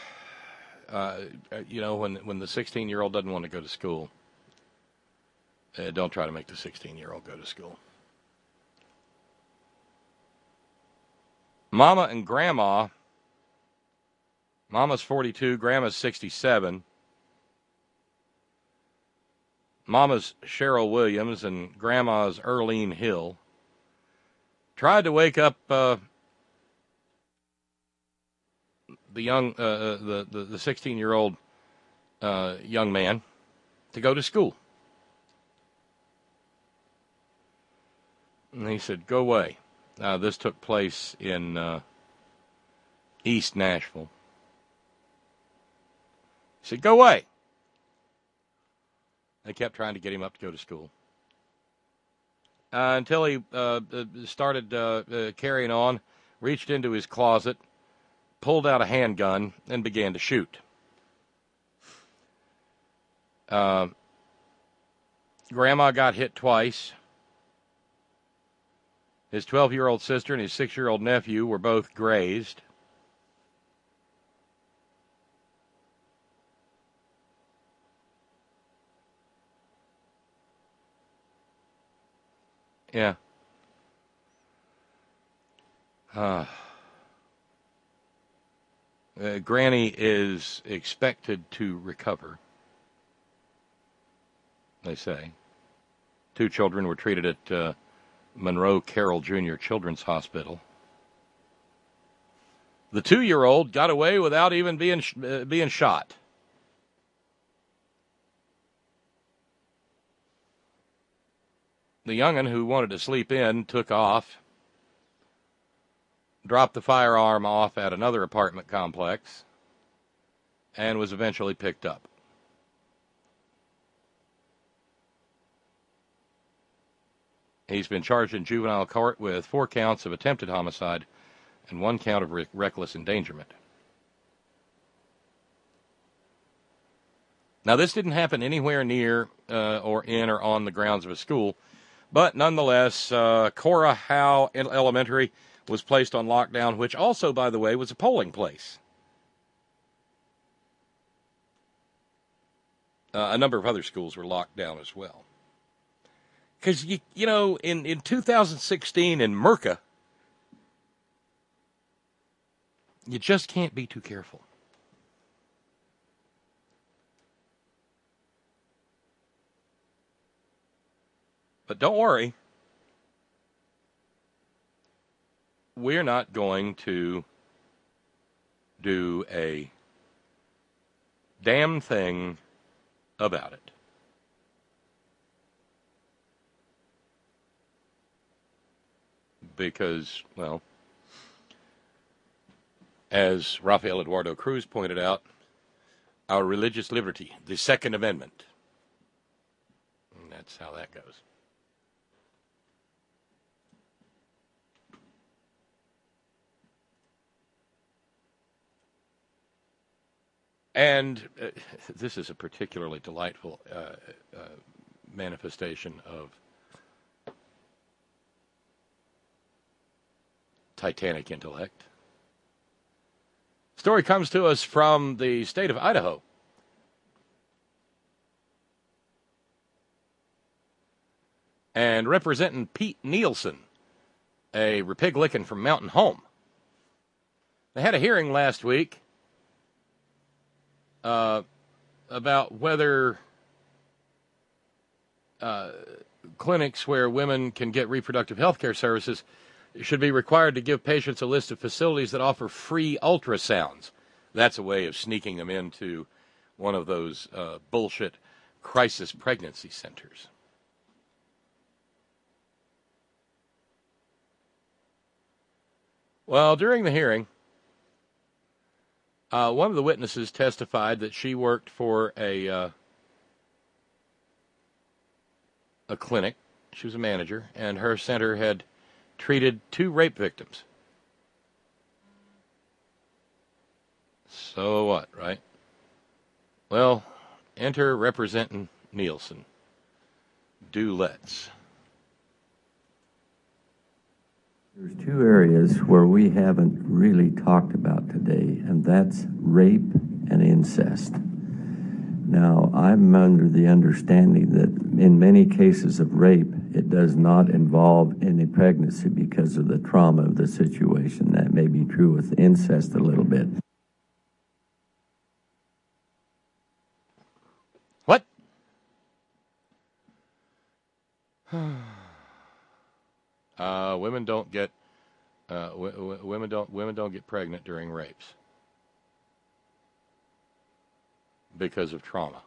the 16-year-old doesn't want to go to school, don't try to make the 16-year-old go to school. Mama and Grandma. Mama's 42, Grandma's 67. Mama's Cheryl Williams and Grandma's Earlene Hill tried to wake up the 16-year-old young man to go to school. And he said, "Go away." This took place in East Nashville. He said, "Go away." They kept trying to get him up to go to school. Until he started carrying on, reached into his closet, pulled out a handgun, and began to shoot. Grandma got hit twice. His 12-year-old sister and his 6-year-old nephew were both grazed. Yeah. Granny is expected to recover, they say. 2 children were treated at Monroe Carroll Jr. Children's Hospital. The 2-year-old got away without even being shot. The young'un who wanted to sleep in took off, dropped the firearm off at another apartment complex, and was eventually picked up. He's been charged in juvenile court with 4 counts of attempted homicide and 1 count of reckless endangerment. Now, this didn't happen anywhere near or in or on the grounds of a school, but nonetheless, Cora Howe Elementary was placed on lockdown, which also, by the way, was a polling place. A number of other schools were locked down as well. Because, in 2016 in Merca, you just can't be too careful. But don't worry. We're not going to do a damn thing about it. Because, well, as Rafael Eduardo Cruz pointed out, our religious liberty, the Second Amendment. And that's how that goes. And this is a particularly delightful manifestation of Titanic intellect. Story comes to us from the state of Idaho. And representing Pete Nielsen, a Republican from Mountain Home. They had a hearing last week about whether clinics where women can get reproductive health care services should be required to give patients a list of facilities that offer free ultrasounds. That's a way of sneaking them into one of those bullshit crisis pregnancy centers. Well, during the hearing, one of the witnesses testified that she worked for a clinic. She was a manager, and her center had treated 2 rape victims. So what, right? Well, enter representing Nielsen. Do let's. There's two areas where we haven't really talked about today, and that's rape and incest. Now, I'm under the understanding that in many cases of rape, it does not involve any pregnancy because of the trauma of the situation. That may be true with incest a little bit. What? Women don't get women don't get pregnant during rapes because of trauma.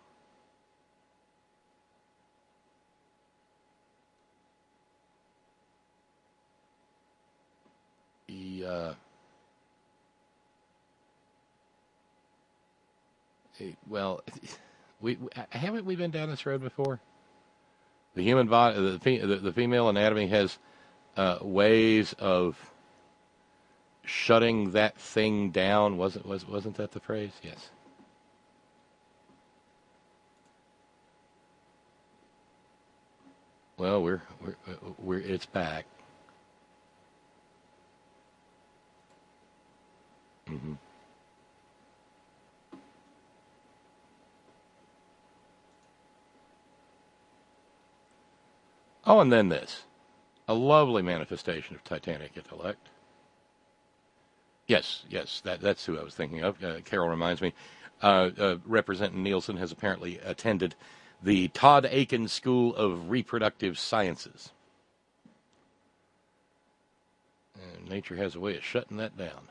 Well, we haven't we been down this road before? The human body, the female anatomy has ways of shutting that thing down. Wasn't that the phrase? Yes. Well, we're it's back. Mm-hmm. Oh, and then this. A lovely manifestation of Titanic intellect. Yes, that's who I was thinking of. Carol reminds me. Representative Nielsen has apparently attended the Todd Aiken School of Reproductive Sciences. And nature has a way of shutting that down.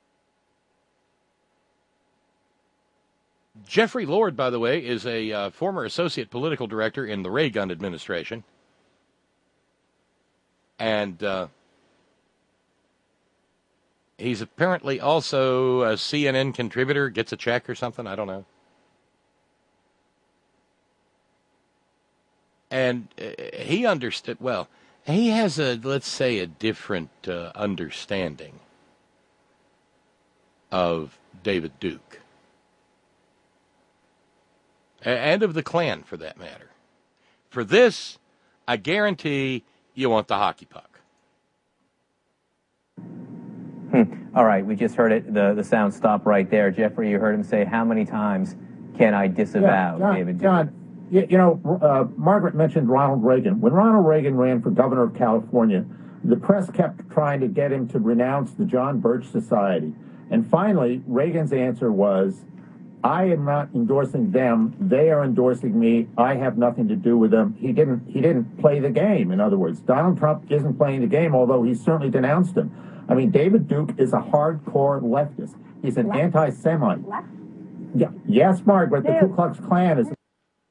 Jeffrey Lord, by the way, is a former associate political director in the Reagan administration. And he's apparently also a CNN contributor, gets a check or something, I don't know. And he understood, well, he has let's say, a different understanding of David Duke. And of the Klan, for that matter. For this, I guarantee you want the hockey puck. All right, we just heard it. The sound stopped right there. Jeffrey, you heard him say, how many times can I disavow David Duke? John, Margaret mentioned Ronald Reagan. When Ronald Reagan ran for governor of California, the press kept trying to get him to renounce the John Birch Society. And finally, Reagan's answer was, I am not endorsing them. They are endorsing me. I have nothing to do with them. He didn't play the game, in other words. Donald Trump isn't playing the game, although he certainly denounced him. I mean, David Duke is a hardcore leftist. He's an anti-Semite. Yeah, yes, Margaret, the Ku Klux Klan is...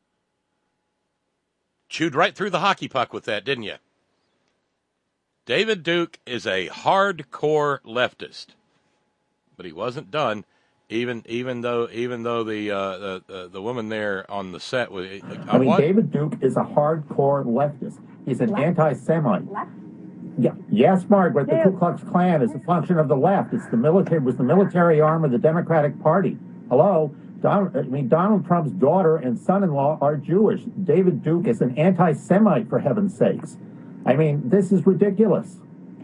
Chewed right through the hockey puck with that, didn't you? David Duke is a hardcore leftist. But he wasn't done. Even though the woman there on the set was, David Duke is a hardcore leftist. He's an anti-Semite. Yeah, yes, Margaret. The Ku Klux Klan is a function of the left. It's the military. Was the military arm of the Democratic Party. Hello, Donald Trump's daughter and son-in-law are Jewish. David Duke is an anti-Semite, for heaven's sakes. I mean, this is ridiculous.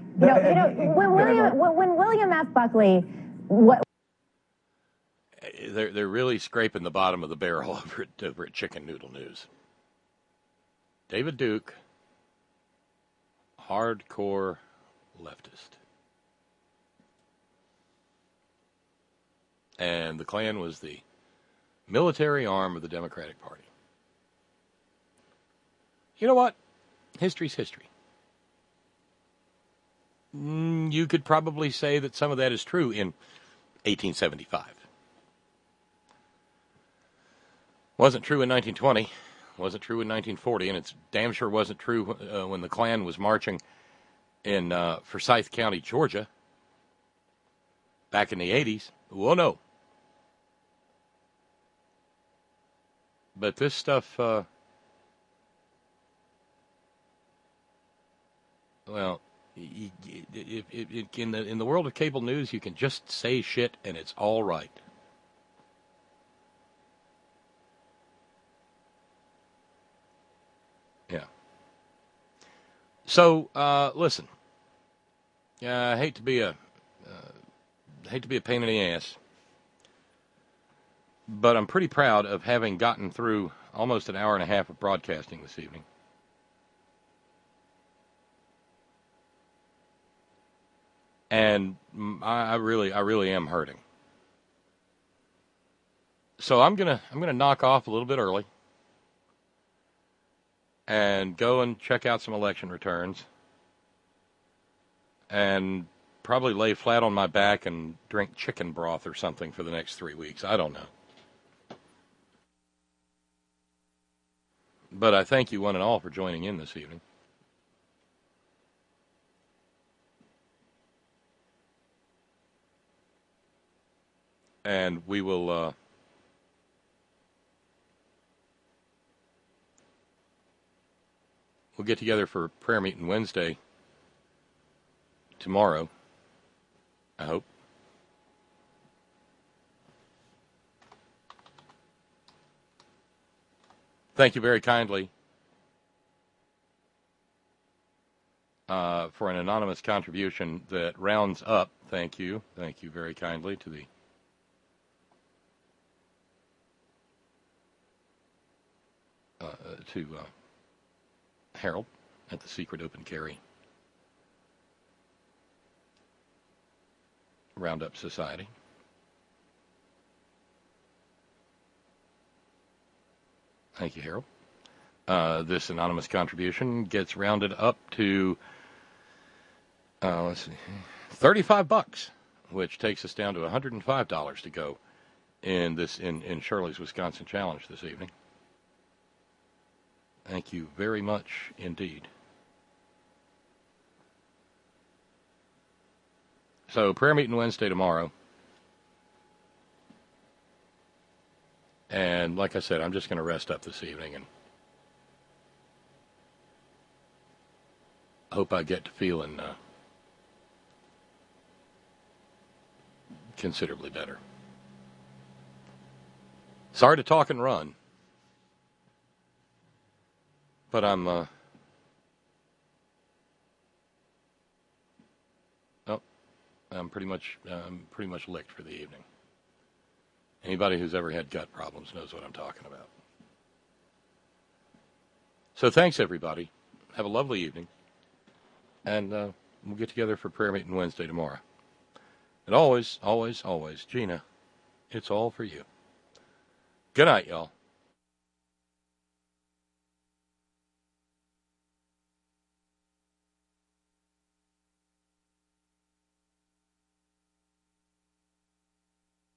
When William F. Buckley, They're really scraping the bottom of the barrel over at Chicken Noodle News. David Duke, hardcore leftist. And the Klan was the military arm of the Democratic Party. You know what? History's history. You could probably say that some of that is true in 1875. Wasn't true in 1920, wasn't true in 1940, and it's damn sure wasn't true when the Klan was marching in Forsyth County, Georgia, back in the 80s. Well, no. But this stuff, well, in the world of cable news, you can just say shit and it's all right. So, listen. I hate to be a pain in the ass, but I'm pretty proud of having gotten through almost an hour and a half of broadcasting this evening. And I really am hurting. So I'm gonna knock off a little bit early and go and check out some election returns and probably lay flat on my back and drink chicken broth or something for the next 3 weeks. I don't know. But I thank you one and all for joining in this evening. And we will we'll get together for prayer meeting Wednesday tomorrow, I hope. Thank you very kindly for an anonymous contribution that rounds up. Thank you very kindly to the Harold at the Secret Open Carry Roundup Society. Thank you, Harold. This anonymous contribution gets rounded up to, let's see, $35, which takes us down to $105 to go in Shirley's Wisconsin Challenge this evening. Thank you very much indeed. So, prayer meeting Wednesday tomorrow. And like I said, I'm just going to rest up this evening and hope I get to feeling considerably better. Sorry to talk and run, but I'm pretty much licked for the evening. Anybody who's ever had gut problems knows what I'm talking about. So thanks, everybody. Have a lovely evening. And we'll get together for prayer meeting Wednesday tomorrow. And always, always, always, Gina, it's all for you. Good night, y'all.